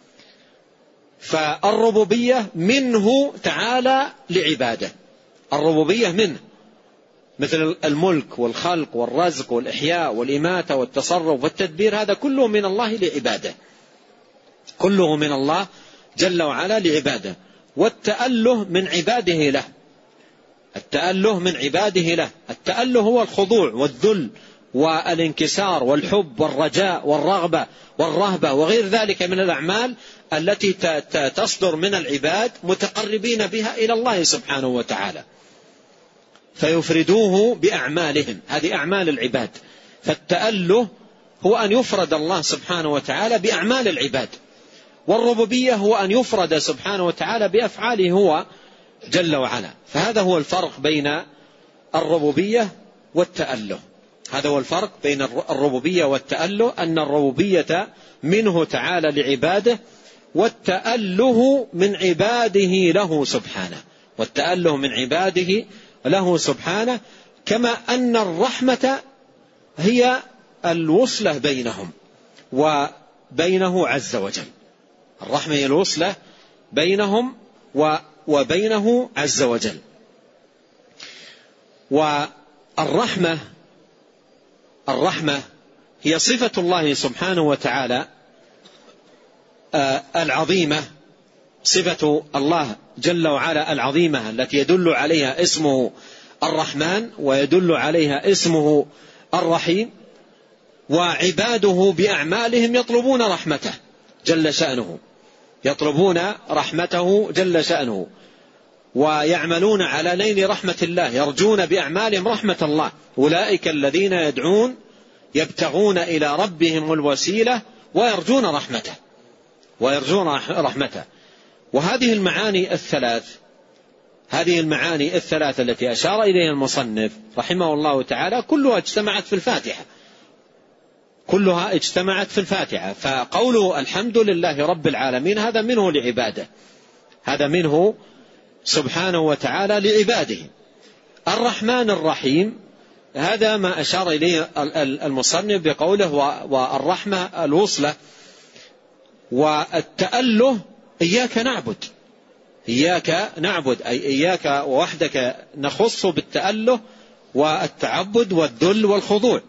فالربوبية منه تعالى لعباده، الربوبية منه، مثل الملك والخلق والرزق والإحياء والإماتة والتصرف والتدبير، هذا كله من الله لعباده، كله من الله جل وعلا لعباده. والتأله من عباده له، التأله من عباده له. التأله هو الخضوع والذل والانكسار والحب والرجاء والرغبة والرهبة وغير ذلك من الأعمال التي تصدر من العباد متقربين بها إلى الله سبحانه وتعالى، فيفردوه بأعمالهم، هذه أعمال العباد. فالتأله هو أن يفرد الله سبحانه وتعالى بأعمال العباد، والربوبية هو أن يفرد سبحانه وتعالى بأفعاله هو جل وعلا. فهذا هو الفرق بين الربوبية والتأله، هذا هو الفرق بين الربوبية والتأله، أن الربوبية منه تعالى لعباده، والتأله من عباده له سبحانه، والتأله من عباده له سبحانه، كما أن الرحمة هي الوصلة بينهم وبينه عز وجل. الرحمة هي الوصلة بينهم وبينه عز وجل. والرحمة هي صفة الله سبحانه وتعالى العظيمة، صفة الله جل وعلا العظيمة التي يدل عليها اسمه الرحمن ويدل عليها اسمه الرحيم. وعباده بأعمالهم يطلبون رحمته جل شأنه، يطلبون رحمته جل شأنه، ويعملون على نيل رحمة الله، يرجون بأعمالهم رحمة الله. أولئك الذين يدعون يبتغون إلى ربهم الوسيلة ويرجون رحمته. وهذه المعاني الثلاث التي أشار إليها المصنف رحمه الله تعالى كلها اجتمعت في الفاتحة. فقوله الحمد لله رب العالمين هذا منه لعباده، هذا منه سبحانه وتعالى لعباده. الرحمن الرحيم هذا ما أشار إليه المصنف بقوله والرحمة الوصلة. والتأله إياك نعبد أي إياك وحدك نخص بالتأله والتعبد والذل والخضوع.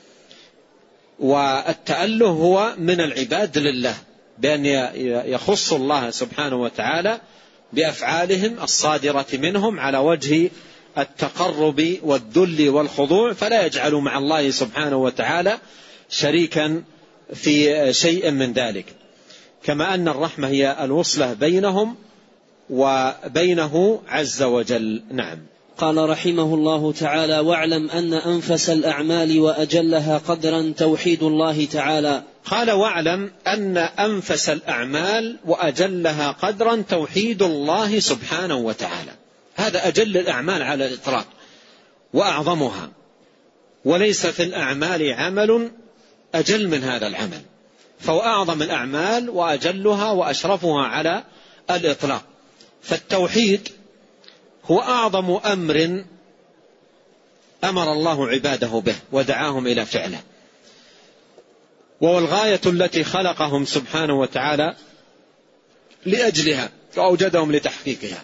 والتأله هو من العباد لله، بأن يخص الله سبحانه وتعالى بأفعالهم الصادرة منهم على وجه التقرب والذل والخضوع، فلا يجعل مع الله سبحانه وتعالى شريكا في شيء من ذلك. كما أن الرحمة هي الوصلة بينهم وبينه عز وجل. نعم. قال رحمه الله تعالى: واعلم أن أنفس الأعمال وأجلها قدرا توحيد الله تعالى. قال: واعلم أن أنفس الأعمال وأجلها قدرا توحيد الله سبحانه وتعالى. هذا أجل الأعمال على الإطلاق وأعظمها، وليس في الأعمال عمل أجل من هذا العمل. فهو أعظم الأعمال وأجلها وأشرفها على الإطلاق. فالتوحيد هو أعظم أمر أمر الله عباده به ودعاهم إلى فعله، وهو الغاية التي خلقهم سبحانه وتعالى لأجلها وأوجدهم لتحقيقها.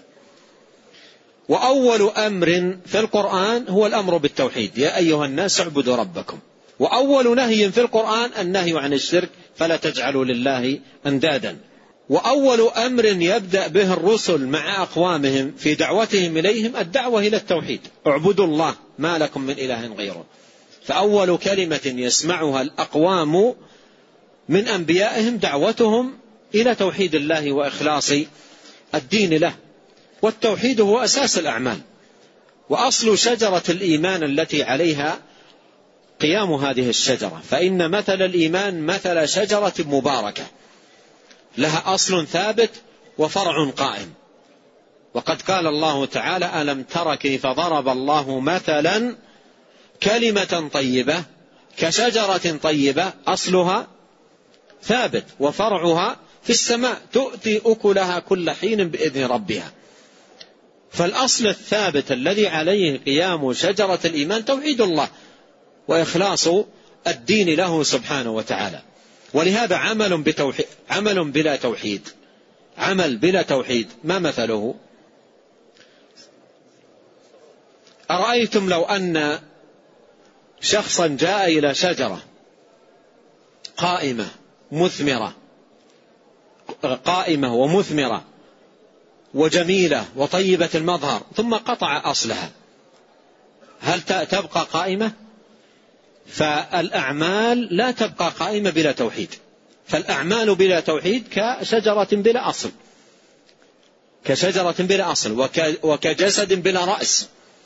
وأول أمر في القرآن هو الأمر بالتوحيد، يا أيها الناس اعبدوا ربكم. وأول نهي في القرآن النهي عن الشرك، فلا تجعلوا لله أندادا. وأول أمر يبدأ به الرسل مع أقوامهم في دعوتهم إليهم الدعوة إلى التوحيد، اعبدوا الله ما لكم من إله غيره. فأول كلمة يسمعها الأقوام من أنبيائهم دعوتهم إلى توحيد الله وإخلاص الدين له. والتوحيد هو أساس الأعمال وأصل شجرة الإيمان التي عليها قيام هذه الشجرة. فإن مثل الإيمان مثل شجرة مباركة لها أصل ثابت وفرع قائم. وقد قال الله تعالى: ألم تر كيف ضرب الله مثلا كلمة طيبة كشجرة طيبة أصلها ثابت وفرعها في السماء تؤتي أكلها كل حين بإذن ربها. فالأصل الثابت الذي عليه قيام شجرة الإيمان توحيد الله وإخلاص الدين له سبحانه وتعالى. ولهذا عمل بلا توحيد ما مثله؟ أرأيتم لو أن شخصا جاء إلى شجرة قائمة ومثمرة وجميلة وطيبة المظهر ثم قطع أصلها، هل تبقى قائمة؟ فالأعمال لا تبقى قائمة بلا توحيد. فالأعمال بلا توحيد كشجرة بلا أصل وكجسد بلا رأس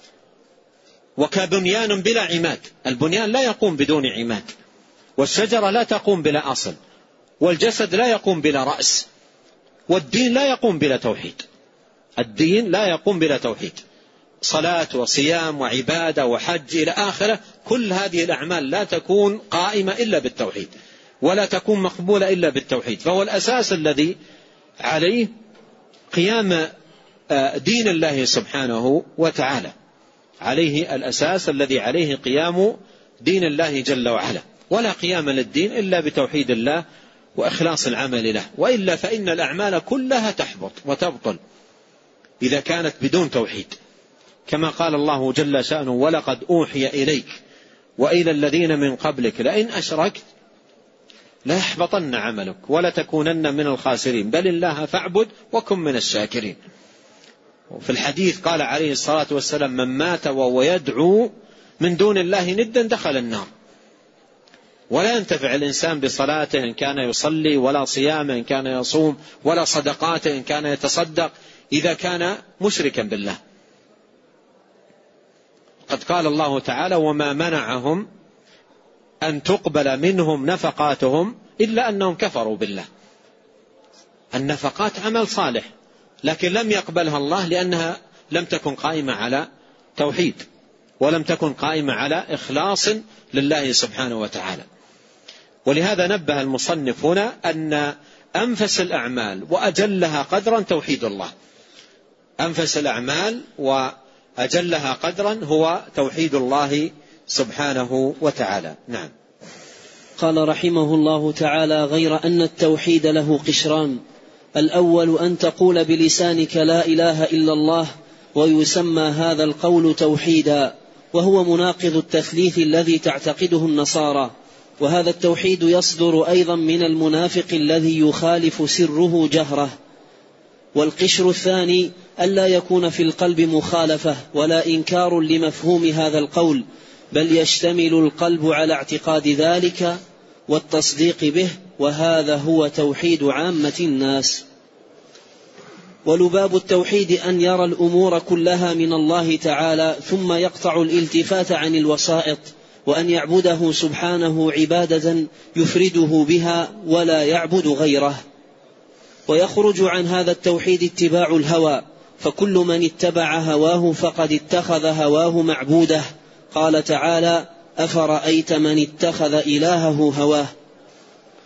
وكبنيان بلا عماد. البنيان لا يقوم بدون عماد، والشجرة لا تقوم بلا أصل، والجسد لا يقوم بلا رأس، والدين لا يقوم بلا توحيد. الدين لا يقوم بلا توحيد، صلاة وصيام وعبادة وحج إلى آخره، كل هذه الأعمال لا تكون قائمة إلا بالتوحيد ولا تكون مقبولة إلا بالتوحيد. فهو الأساس الذي عليه قيام دين الله سبحانه وتعالى، عليه الأساس الذي عليه قيام دين الله جل وعلا. ولا قيام للدين إلا بتوحيد الله وإخلاص العمل له، وإلا فإن الأعمال كلها تحبط وتبطل إذا كانت بدون توحيد. كما قال الله جل شأنه: ولقد أوحي إليك وإلى الذين من قبلك لئن أشركت لا يحبطن عملك ولا تكونن من الخاسرين بل الله فاعبد وكن من الشاكرين. وفي الحديث قال عليه الصلاة والسلام: من مات وهو يدعو من دون الله ندا دخل النار. ولا ينتفع الإنسان بصلاته إن كان يصلي، ولا صيامه إن كان يصوم، ولا صدقاته إن كان يتصدق، إذا كان مشركا بالله. قد قال الله تعالى: وما منعهم أن تقبل منهم نفقاتهم إلا أنهم كفروا بالله. النفقات عمل صالح لكن لم يقبلها الله لأنها لم تكن قائمة على توحيد ولم تكن قائمة على إخلاص لله سبحانه وتعالى. ولهذا نبه المصنف هنا أن أنفس الأعمال وأجلها قدرا توحيد الله. أنفس الأعمال وأجلها قدرا هو توحيد الله سبحانه وتعالى. نعم. قال رحمه الله تعالى: غير أن التوحيد له قشران: الأول أن تقول بلسانك لا إله إلا الله، ويسمى هذا القول توحيدا، وهو مناقض التثليث الذي تعتقده النصارى. وهذا التوحيد يصدر أيضا من المنافق الذي يخالف سره جهره. والقشر الثاني ألا يكون في القلب مخالفة ولا إنكار لمفهوم هذا القول، بل يشتمل القلب على اعتقاد ذلك والتصديق به، وهذا هو توحيد عامة الناس. ولباب التوحيد أن يرى الأمور كلها من الله تعالى ثم يقطع الالتفات عن الوسائط، وأن يعبده سبحانه عبادة يفرده بها ولا يعبد غيره. ويخرج عن هذا التوحيد اتباع الهوى، فكل من اتبع هواه فقد اتخذ هواه معبوده. قال تعالى: أفرأيت من اتخذ إلهه هواه.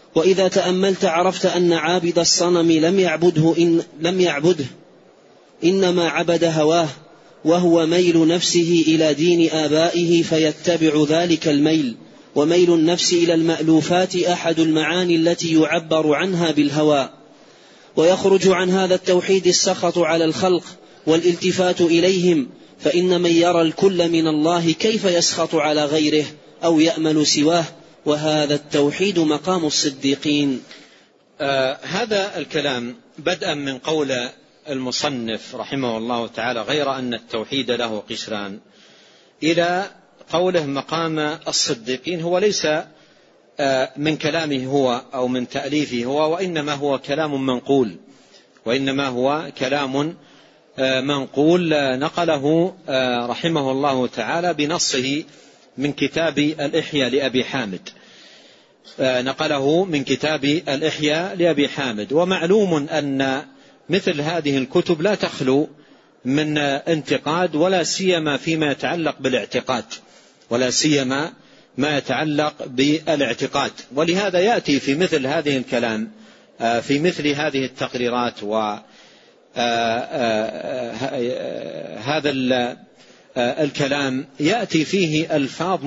وإذا تأملت عرفت أن عابد الصنم لم يعبده إنما عبد هواه، وهو ميل نفسه إلى دين آبائه فيتبع ذلك الميل. وميل النفس إلى المألوفات أحد المعاني التي يعبر عنها بالهوى. ويخرج عن هذا التوحيد السخط على الخلق والالتفات إليهم، فإن من يرى الكل من الله كيف يسخط على غيره أو يأمل سواه، وهذا التوحيد مقام الصديقين. هذا الكلام بدءا من قول المصنف رحمه الله تعالى غير أن التوحيد له قشران، إلى قوله مقام الصديقين، هو ليس من كلامه هو أو من تأليفه هو، وإنما هو كلام منقول نقله رحمه الله تعالى بنصه من كتاب الإحياء لأبي حامد. ومعلوم أن مثل هذه الكتب لا تخلو من انتقاد، ولا سيما فيما يتعلق بالاعتقاد. ولهذا يأتي في مثل هذه الكلام، في مثل هذه التقريرات وهذا الكلام يأتي فيه ألفاظ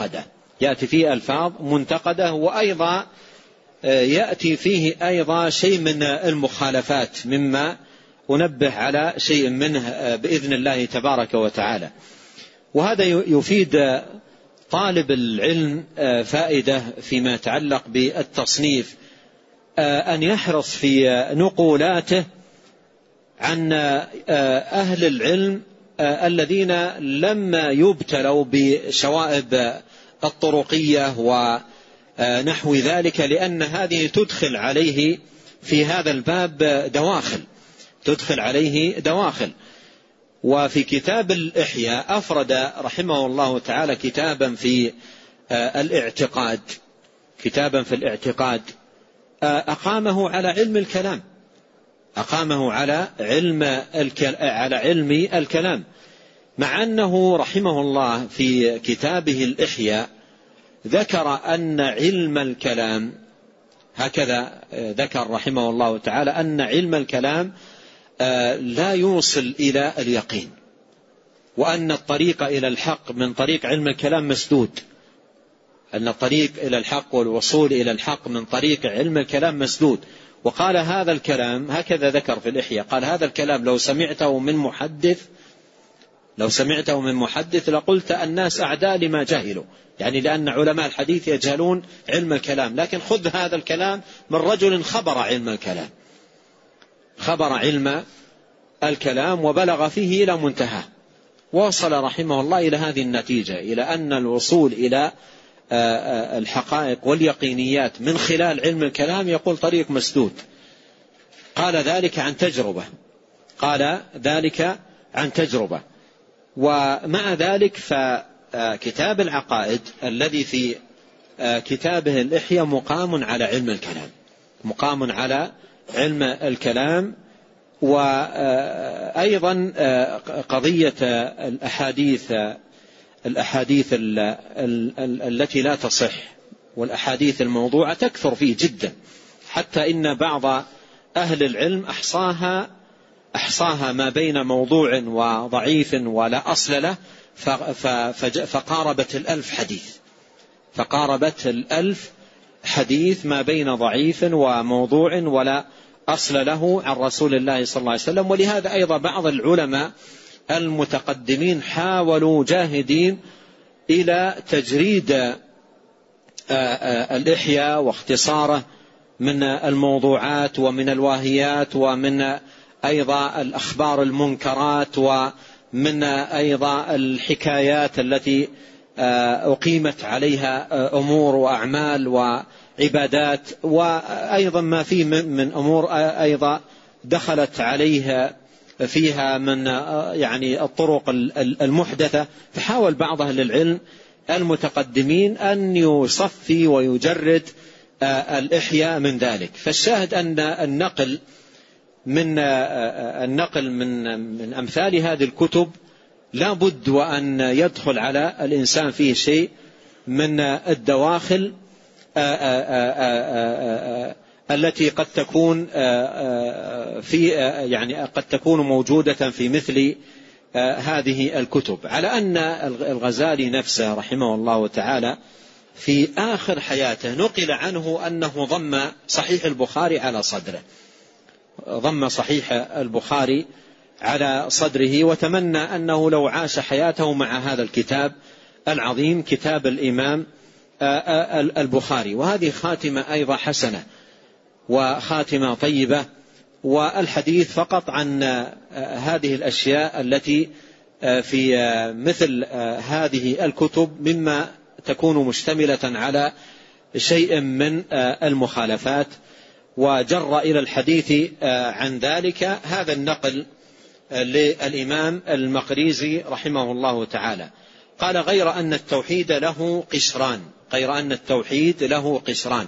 منتقدة، وأيضا يأتي فيه أيضا شيء من المخالفات مما أنبه على شيء منه بإذن الله تبارك وتعالى. وهذا يفيد طالب العلم فائدة فيما يتعلق بالتصنيف، أن يحرص في نقولاته عن أهل العلم الذين لما يبتلوا بشوائب الطرقية ونحو ذلك، لأن هذه تدخل عليه في هذا الباب دواخل. وفي كتاب الإحياء أفرد رحمه الله تعالى كتابا في الاعتقاد، أقامه على علم الكلام، مع أنه رحمه الله في كتابه الإحياء ذكر أن علم الكلام، هكذا ذكر رحمه الله تعالى، أن علم الكلام لا يوصل إلى اليقين، وأن الطريق إلى الحق من طريق علم الكلام مسدود، أن الطريق إلى الحق والوصول إلى الحق من طريق علم الكلام مسدود. وقال هذا الكلام، هكذا ذكر في الإحياء، قال هذا الكلام لو سمعته من محدث لقلت الناس أعداء لما جهلوا، يعني لأن علماء الحديث يجهلون علم الكلام، لكن خذ هذا الكلام من رجل خبر علم الكلام وبلغ فيه إلى منتهى، وصل رحمه الله إلى هذه النتيجة، إلى أن الوصول إلى الحقائق واليقينيات من خلال علم الكلام يقول طريق مسدود. قال ذلك عن تجربة. ومع ذلك فكتاب العقائد الذي في كتابه الإحياء مقام على علم الكلام. وأيضا قضية الأحاديث التي لا تصح والأحاديث الموضوعة تكثر فيه جدا، حتى إن بعض أهل العلم أحصاها ما بين موضوع وضعيف ولا أصل له، فقاربت 1000 حديث ما بين ضعيف وموضوع ولا أصل له عن رسول الله صلى الله عليه وسلم. ولهذا أيضا بعض العلماء المتقدمين حاولوا جاهدين إلى تجريد الإحياء واختصاره من الموضوعات ومن الواهيات ومن أيضا الأخبار المنكرات ومن أيضا الحكايات التي أقيمت عليها أمور وأعمال وعبادات، وأيضا ما فيه من أمور أيضا دخلت عليها فيها من يعني الطرق المحدثة. فحاول بعض أهل العلم المتقدمين أن يصفي ويجرد الإحياء من ذلك. فالشاهد أن النقل من أمثال هذه الكتب لا بد وأن يدخل على الإنسان فيه شيء من الدواخل التي قد تكون قد تكون موجودة في مثل هذه الكتب. على أن الغزالي نفسه رحمه الله تعالى في آخر حياته نقل عنه أنه ضم صحيح البخاري على صدره، ضم صحيح البخاري على صدره، وتمنى أنه لو عاش حياته مع هذا الكتاب العظيم، كتاب الإمام البخاري. وهذه خاتمة أيضا حسنة وخاتمة طيبة. والحديث فقط عن هذه الأشياء التي في مثل هذه الكتب مما تكون مشتملة على شيء من المخالفات، وجر إلى الحديث عن ذلك هذا النقل للإمام المقريزي رحمه الله تعالى. قال: غير أن التوحيد له قشران، غير أن التوحيد له قشران.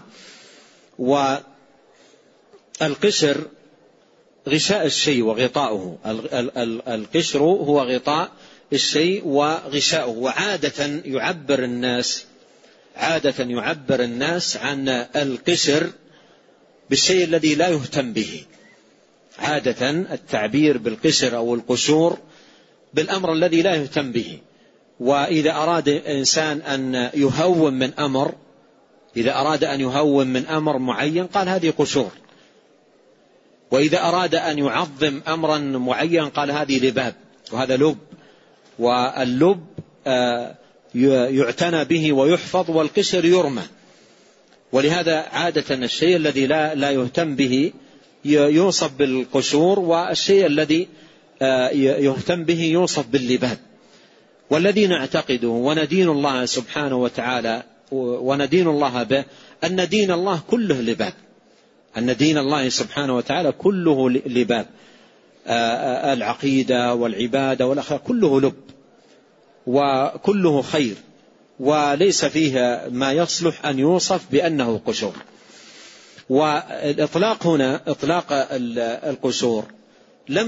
والقشر غشاء الشيء وغطاؤه، القشر هو غطاء الشيء وغشاؤه. وعادة يعبر الناس عن القشر بالشيء الذي لا يهتم به. عادة التعبير بالقشر أو القشور بالأمر الذي لا يهتم به. وإذا أراد إنسان أن يهون من أمر، إذا أراد أن يهون من أمر معين قال هذه قشور. وإذا أراد أن يعظم أمرا معين قال هذه لباب، وهذا لب. واللب يعتنى به ويحفظ، والقشر يرمى. ولهذا عادة الشيء الذي لا يهتم به يوصف بالقشور، والشيء الذي يهتم به يوصف باللباب. والذي نعتقده وندين الله سبحانه وتعالى وندين الله به أن دين الله كله لباب، أن دين الله سبحانه وتعالى كله لباب. العقيدة والعبادة والأخلاق كله لب وكله خير، وليس فيه ما يصلح أن يوصف بأنه قشور. والإطلاق هنا إطلاق القشور لم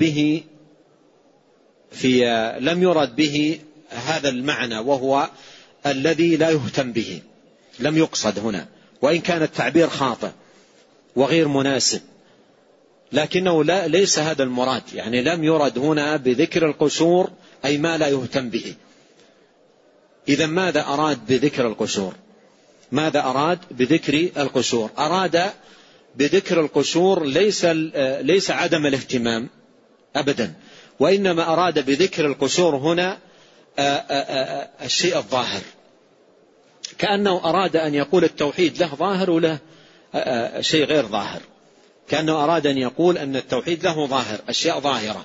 يرد به هذا المعنى، وهو الذي لا يهتم به، لم يقصد هنا، وإن كان التعبير خاطئ وغير مناسب، لكنه ليس هذا المراد. يعني لم يرد هنا بذكر القشور أي ما لا يهتم به. إذا ماذا أراد بذكر القشور؟ ماذا أراد بذكر القشور؟ أراد بذكر القشور ليس عدم الاهتمام أبدا، وإنما أراد بذكر القشور هنا الشيء الظاهر، كأنه أراد أن يقول التوحيد له ظاهر وله شيء غير ظاهر، كأنه أراد أن يقول أن التوحيد له ظاهر، أشياء ظاهرة،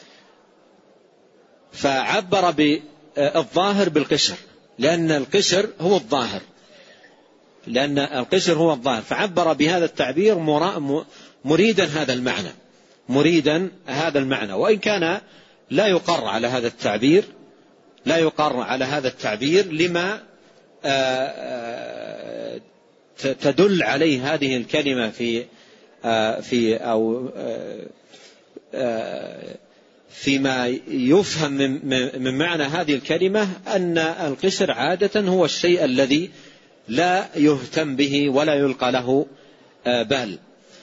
فعبر بالظاهر بالقشر، لأن القشر هو الظاهر، لأن القشر هو الظاهر، فعبر بهذا التعبير مريدا هذا المعنى، مريدا هذا المعنى. وإن كان لا يقر على هذا التعبير، لا يقر على هذا التعبير لما تدل عليه هذه الكلمة فيما يفهم من معنى هذه الكلمة، أن القشر عادة هو الشيء الذي لا يهتم به ولا يلقى له بال.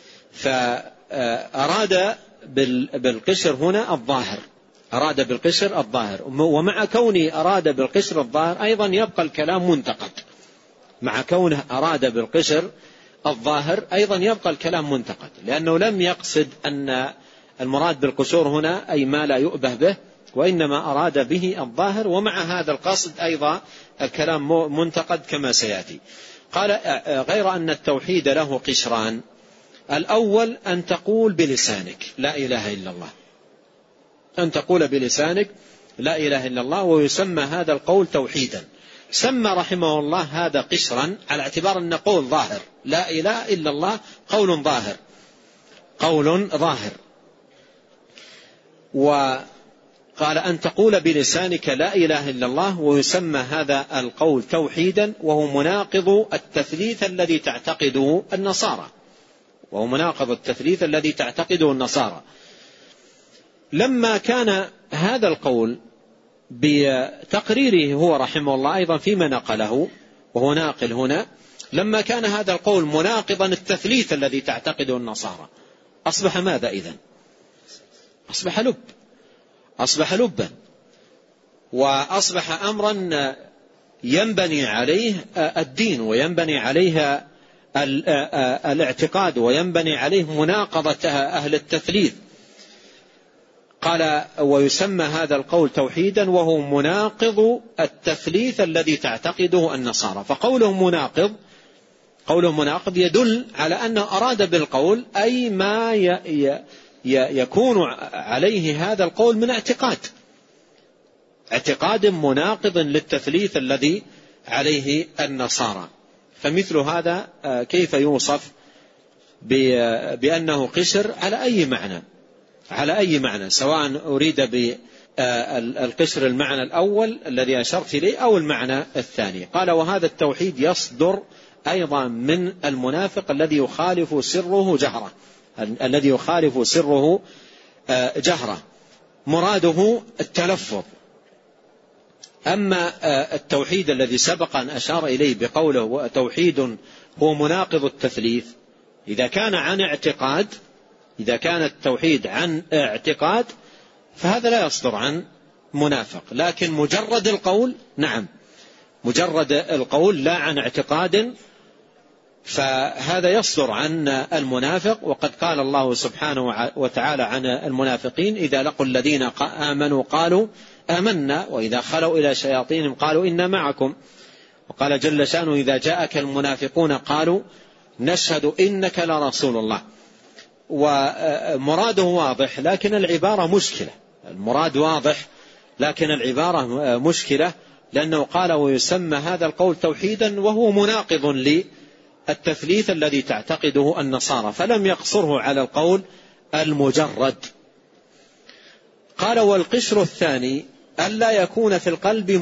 فأراد بالقشر هنا الظاهر، أراد بالقشر الظاهر. ومع كونه أراد بالقشر الظاهر أيضا يبقى الكلام منتقد، مع كونه أراد بالقشر الظاهر أيضا يبقى الكلام منتقد، لأنه لم يقصد أن المراد بالقشور هنا أي ما لا يؤبه به، وإنما أراد به الظاهر. ومع هذا القصد أيضا الكلام منتقد كما سيأتي. قال: غير أن التوحيد له قشران. الأول أن تقول بلسانك لا إله إلا الله، أن تقول بلسانك لا إله إلا الله، ويسمى هذا القول توحيدا. سمى رحمه الله هذا قشرا على اعتبار أن قول ظاهر، لا إله إلا الله قول ظاهر، قول ظاهر. وقال أن تقول بلسانك لا إله إلا الله، ويسمى هذا القول توحيدا، وهو مناقض التثليث الذي تعتقده النصارى، وهو مناقض التثليث الذي تعتقده النصارى. لما كان هذا القول بتقريره هو رحمه الله أيضا فيما نقله، وهو ناقل هنا، لما كان هذا القول مناقضا التثليث الذي تعتقده النصارى، أصبح ماذا إذن؟ أصبح لبا، وأصبح أمرا ينبني عليه الدين وينبني عليه الاعتقاد وينبني عليه مناقضة أهل التثليث. قال ويسمى هذا القول توحيدا وهو مناقض التثليث الذي تعتقده النصارى. فقوله مناقض يدل على أنه أراد بالقول أي ما يكون عليه هذا القول من اعتقاد مناقض للتثليث الذي عليه النصارى. فمثل هذا كيف يوصف بأنه قشر على أي معنى، سواء أريد بالقشر المعنى الأول الذي أشرت إليه أو المعنى الثاني. قال وهذا التوحيد يصدر أيضا من المنافق الذي يخالف سره جهرة، مراده التلفظ. أما التوحيد الذي سبق أن أشار إليه بقوله توحيد هو مناقض التثليث، إذا كان التوحيد عن اعتقاد فهذا لا يصدر عن منافق، لكن مجرد القول لا عن اعتقاد فهذا يصدر عن المنافق. وقد قال الله سبحانه وتعالى عن المنافقين إذا لقوا الذين آمنوا قالوا آمنا وإذا خلوا إلى شياطينهم قالوا إنا معكم. وقال جل شأنه إذا جاءك المنافقون قالوا نشهد إنك لرسول الله. ومراده واضح لكن العبارة مشكلة، المراد واضح لكن العبارة مشكلة، لأنه قال ويسمى هذا القول توحيدا وهو مناقض للتثليث الذي تعتقده النصارى، فلم يقصره على القول المجرد. قال والقشر الثاني ألا يكون في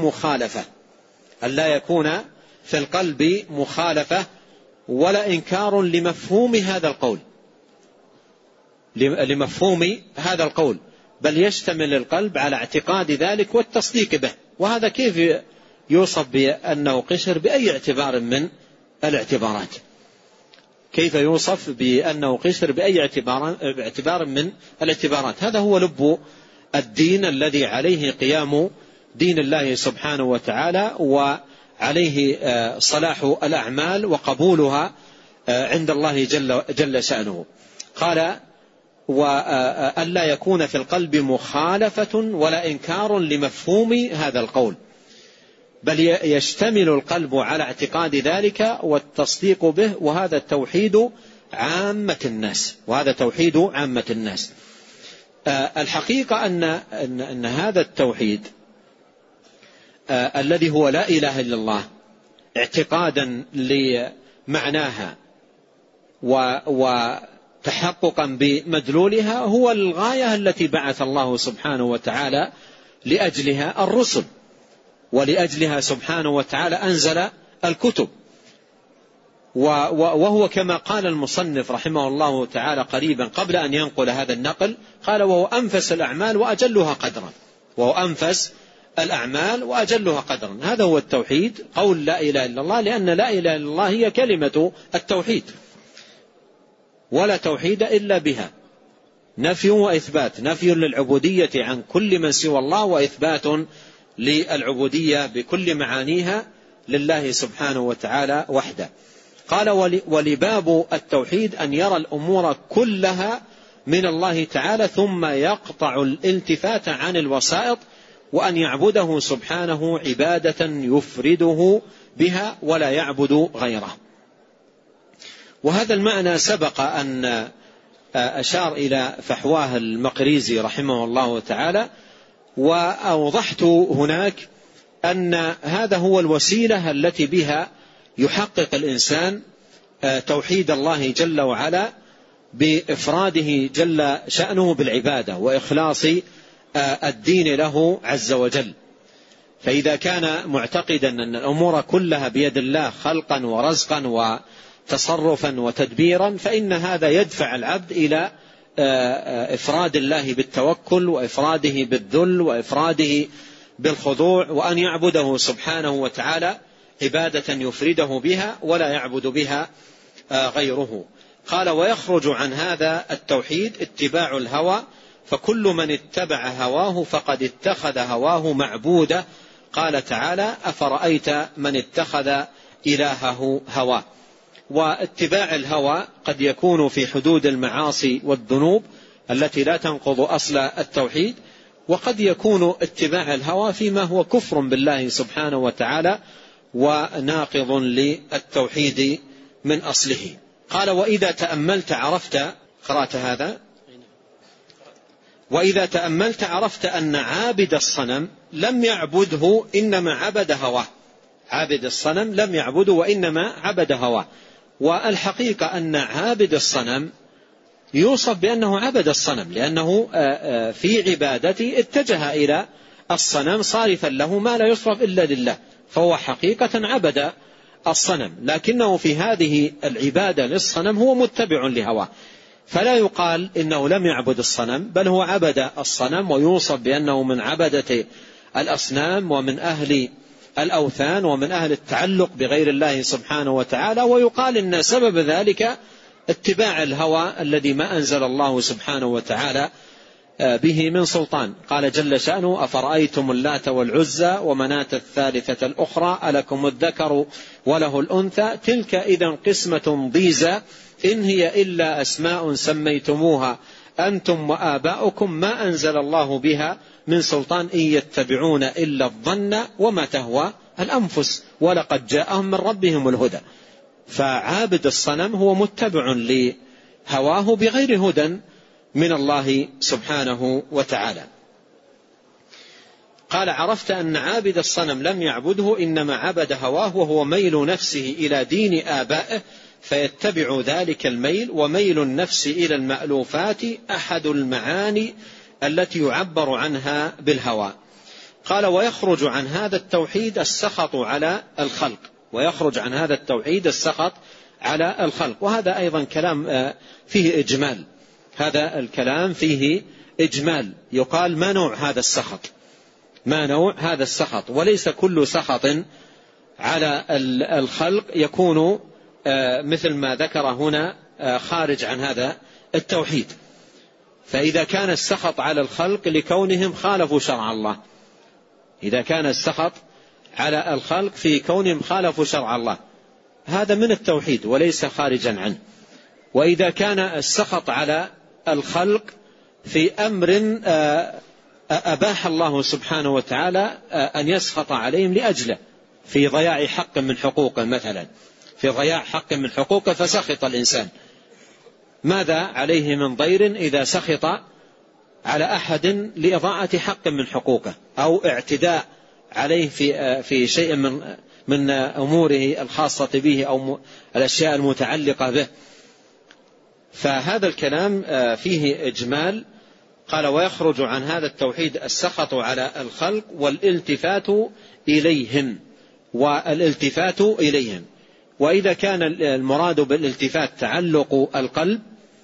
القلب مخالفة ولا إنكار لمفهوم هذا القول، بل يشتمل القلب على اعتقاد ذلك والتصديق به. وهذا كيف يوصف بأنه قشر بأي اعتبار من الاعتبارات؟ كيف يوصف بأنه قشر بأي اعتبار من الاعتبارات؟ هذا هو لب الدين الذي عليه قيام دين الله سبحانه وتعالى، وعليه صلاح الأعمال وقبولها عند الله جل شأنه. قال وألا يكون في القلب مخالفة ولا إنكار لمفهوم هذا القول، بل يشتمل القلب على اعتقاد ذلك والتصديق به، وهذا توحيد عامة الناس. الحقيقة أن هذا التوحيد الذي هو لا إله إلا الله اعتقادا لمعناها وتحققا بمدلولها هو الغاية التي بعث الله سبحانه وتعالى لأجلها الرسل، ولأجلها سبحانه وتعالى أنزل الكتب. وهو كما قال المصنف رحمه الله تعالى قريبا قبل أن ينقل هذا النقل، قال وهو أنفس الأعمال وأجلها قدرا. هذا هو التوحيد، قول لا إله إلا الله، لأن لا إله إلا الله هي كلمة التوحيد، ولا توحيد إلا بها، نفي وإثبات، نفي للعبودية عن كل من سوى الله، وإثبات للعبودية بكل معانيها لله سبحانه وتعالى وحده. قال ولباب التوحيد أن يرى الأمور كلها من الله تعالى ثم يقطع الالتفات عن الوسائط، وأن يعبده سبحانه عبادة يفرده بها ولا يعبد غيره. وهذا المعنى سبق أن أشار إلى فحواه المقريزي رحمه الله تعالى، وأوضحت هناك أن هذا هو الوسيلة التي بها يحقق الإنسان توحيد الله جل وعلا بإفراده جل شأنه بالعبادة وإخلاص الدين له عز وجل. فإذا كان معتقدا أن الأمور كلها بيد الله خلقا ورزقا وتصرفا وتدبيرا، فإن هذا يدفع العبد إلى إفراد الله بالتوكل وإفراده بالذل وإفراده بالخضوع، وأن يعبده سبحانه وتعالى عبادة يفرده بها ولا يعبد بها غيره. قال ويخرج عن هذا التوحيد اتباع الهوى، فكل من اتبع هواه فقد اتخذ هواه معبودا. قال تعالى أفرأيت من اتخذ إلهه هواه. واتباع الهوى قد يكون في حدود المعاصي والذنوب التي لا تنقض أصل التوحيد، وقد يكون اتباع الهوى فيما هو كفر بالله سبحانه وتعالى وناقض للتوحيد من أصله. قال وإذا تأملت عرفت، قرأت هذا، وإذا تأملت عرفت أن عابد الصنم لم يعبده إنما عبد هواه. عابد الصنم لم يعبده وإنما عبد هواه. والحقيقة أن عابد الصنم يوصف بأنه عبد الصنم، لأنه في عبادته اتجه إلى الصنم صارفا له ما لا يصرف إلا لله، فهو حقيقة عبد الصنم، لكنه في هذه العبادة للصنم هو متبع لهواه، فلا يقال إنه لم يعبد الصنم، بل هو عبد الصنم ويوصف بأنه من عبدة الأصنام ومن أهل الأوثان ومن أهل التعلق بغير الله سبحانه وتعالى. ويقال إن سبب ذلك اتباع الهوى الذي ما أنزل الله سبحانه وتعالى به من سلطان. قال جل شأنه أفرأيتم اللات والعزى ومناة الثالثة الأخرى ألكم الذكر وله الأنثى تلك إذا قسمة ضيزى إن هي إلا أسماء سميتموها أنتم وآباؤكم ما أنزل الله بها من سلطان إن يتبعون إلا الظن وما تهوى الأنفس ولقد جاءهم من ربهم الهدى. فعابد الصنم هو متبع لهواه بغير هدى من الله سبحانه وتعالى. قال عرفت أن عابد الصنم لم يعبده إنما عبد هواه، وهو ميل نفسه إلى دين آبائه فيتبع ذلك الميل. وميل النفس إلى المألوفات أحد المعاني التي يعبر عنها بالهوى. قال ويخرج عن هذا التوحيد السخط على الخلق. ويخرج عن هذا التوحيد السخط على الخلق، وهذا أيضا كلام فيه إجمال. هذا الكلام فيه إجمال، يقال ما نوع هذا السخط، ما نوع هذا السخط، وليس كل سخط على الخلق يكون مثل ما ذكر هنا خارج عن هذا التوحيد. فإذا كان السخط على الخلق لكونهم خالفوا شرع الله، إذا كان السخط على الخلق في كونهم خالفوا شرع الله هذا من التوحيد وليس خارجا عنه. وإذا كان السخط على الخلق في أمر أباح الله سبحانه وتعالى أن يسخط عليهم لأجله، في ضياع حق من حقوقه مثلا، في ضياع حق من حقوقه فسخط الإنسان، ماذا عليه من ضير إذا سخط على أحد لإضاعة حق من حقوقه أو اعتداء عليه في شيء من أموره الخاصة به أو الأشياء المتعلقة به. فهذا الكلام فيه إجمال. قال ويخرج عن هذا التوحيد السخط على الخلق والالتفات إليهم، والالتفات إليهم. وإذا كان المراد بالالتفات تعلق القلب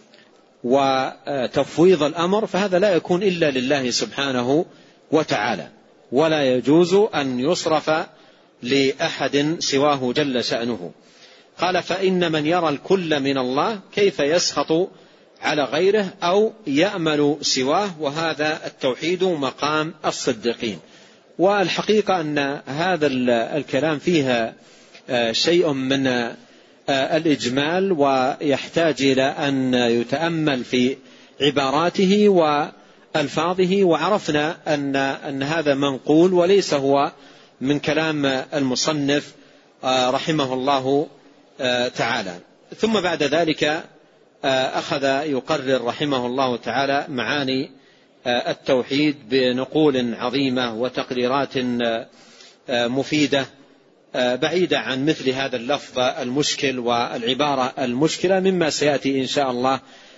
وتفويض الأمر فهذا لا يكون إلا لله سبحانه وتعالى، ولا يجوز أن يصرف لأحد سواه جل شأنه. قال فإن من يرى الكل من الله كيف يسخط على غيره أو يأمل سواه، وهذا التوحيد مقام الصديقين. والحقيقة أن هذا الكلام فيها شيء من الإجمال ويحتاج إلى أن يتأمل في عباراته وألفاظه. وعرفنا أن هذا منقول وليس هو من كلام المصنف رحمه الله تعالى. ثم بعد ذلك أخذ يقرر رحمه الله تعالى معاني التوحيد بنقول عظيمة وتقريرات مفيدة بعيدة عن مثل هذا اللفظ المشكل والعبارة المشكلة، مما سيأتي إن شاء الله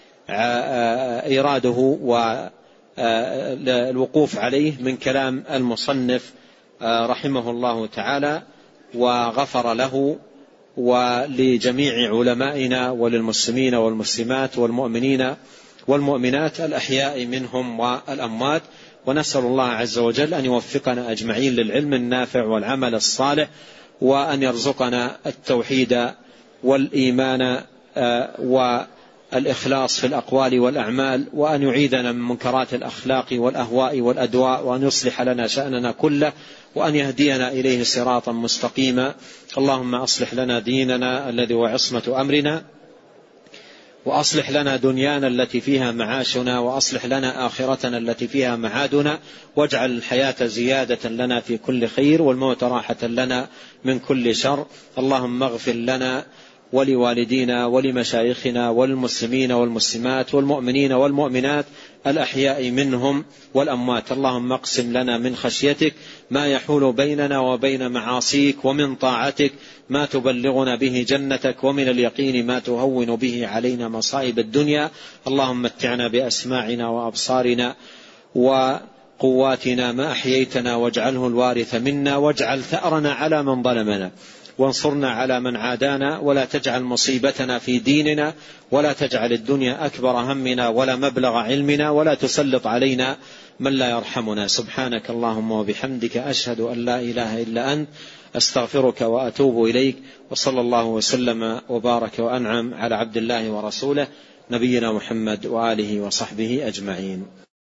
إيراده والوقوف عليه من كلام المصنف رحمه الله تعالى، وغفر له ولجميع علمائنا وللمسلمين والمسلمات والمؤمنين والمؤمنات الأحياء منهم والأموات. ونسأل الله عز وجل أن يوفقنا أجمعين للعلم النافع والعمل الصالح، وأن يرزقنا التوحيد والإيمان والإخلاص في الأقوال والأعمال، وأن يعيذنا من منكرات الأخلاق والأهواء والأدواء، وأن يصلح لنا شأننا كله، وأن يهدينا إليه صراطا مستقيما. اللهم أصلح لنا ديننا الذي هو عصمة أمرنا، وأصلح لنا دنيانا التي فيها معاشنا، وأصلح لنا آخرتنا التي فيها معادنا، واجعل الحياة زيادة لنا في كل خير، والموت راحة لنا من كل شر. اللهم اغفر لنا ولوالدينا ولمشايخنا والمسلمين والمسلمات والمؤمنين والمؤمنات الأحياء منهم والأموات. اللهم اقسم لنا من خشيتك ما يحول بيننا وبين معاصيك، ومن طاعتك ما تبلغنا به جنتك، ومن اليقين ما تهون به علينا مصائب الدنيا. اللهم متعنا بأسماعنا وأبصارنا وقواتنا ما أحييتنا، واجعله الوارث منا، واجعل ثأرنا على من ظلمنا، وانصرنا على من عادانا، ولا تجعل مصيبتنا في ديننا، ولا تجعل الدنيا أكبر همنا ولا مبلغ علمنا، ولا تسلط علينا من لا يرحمنا. سبحانك اللهم وبحمدك، أشهد أن لا إله إلا أنت، أستغفرك وأتوب إليك. وصلى الله وسلم وبارك وأنعم على عبد الله ورسوله نبينا محمد وآله وصحبه أجمعين.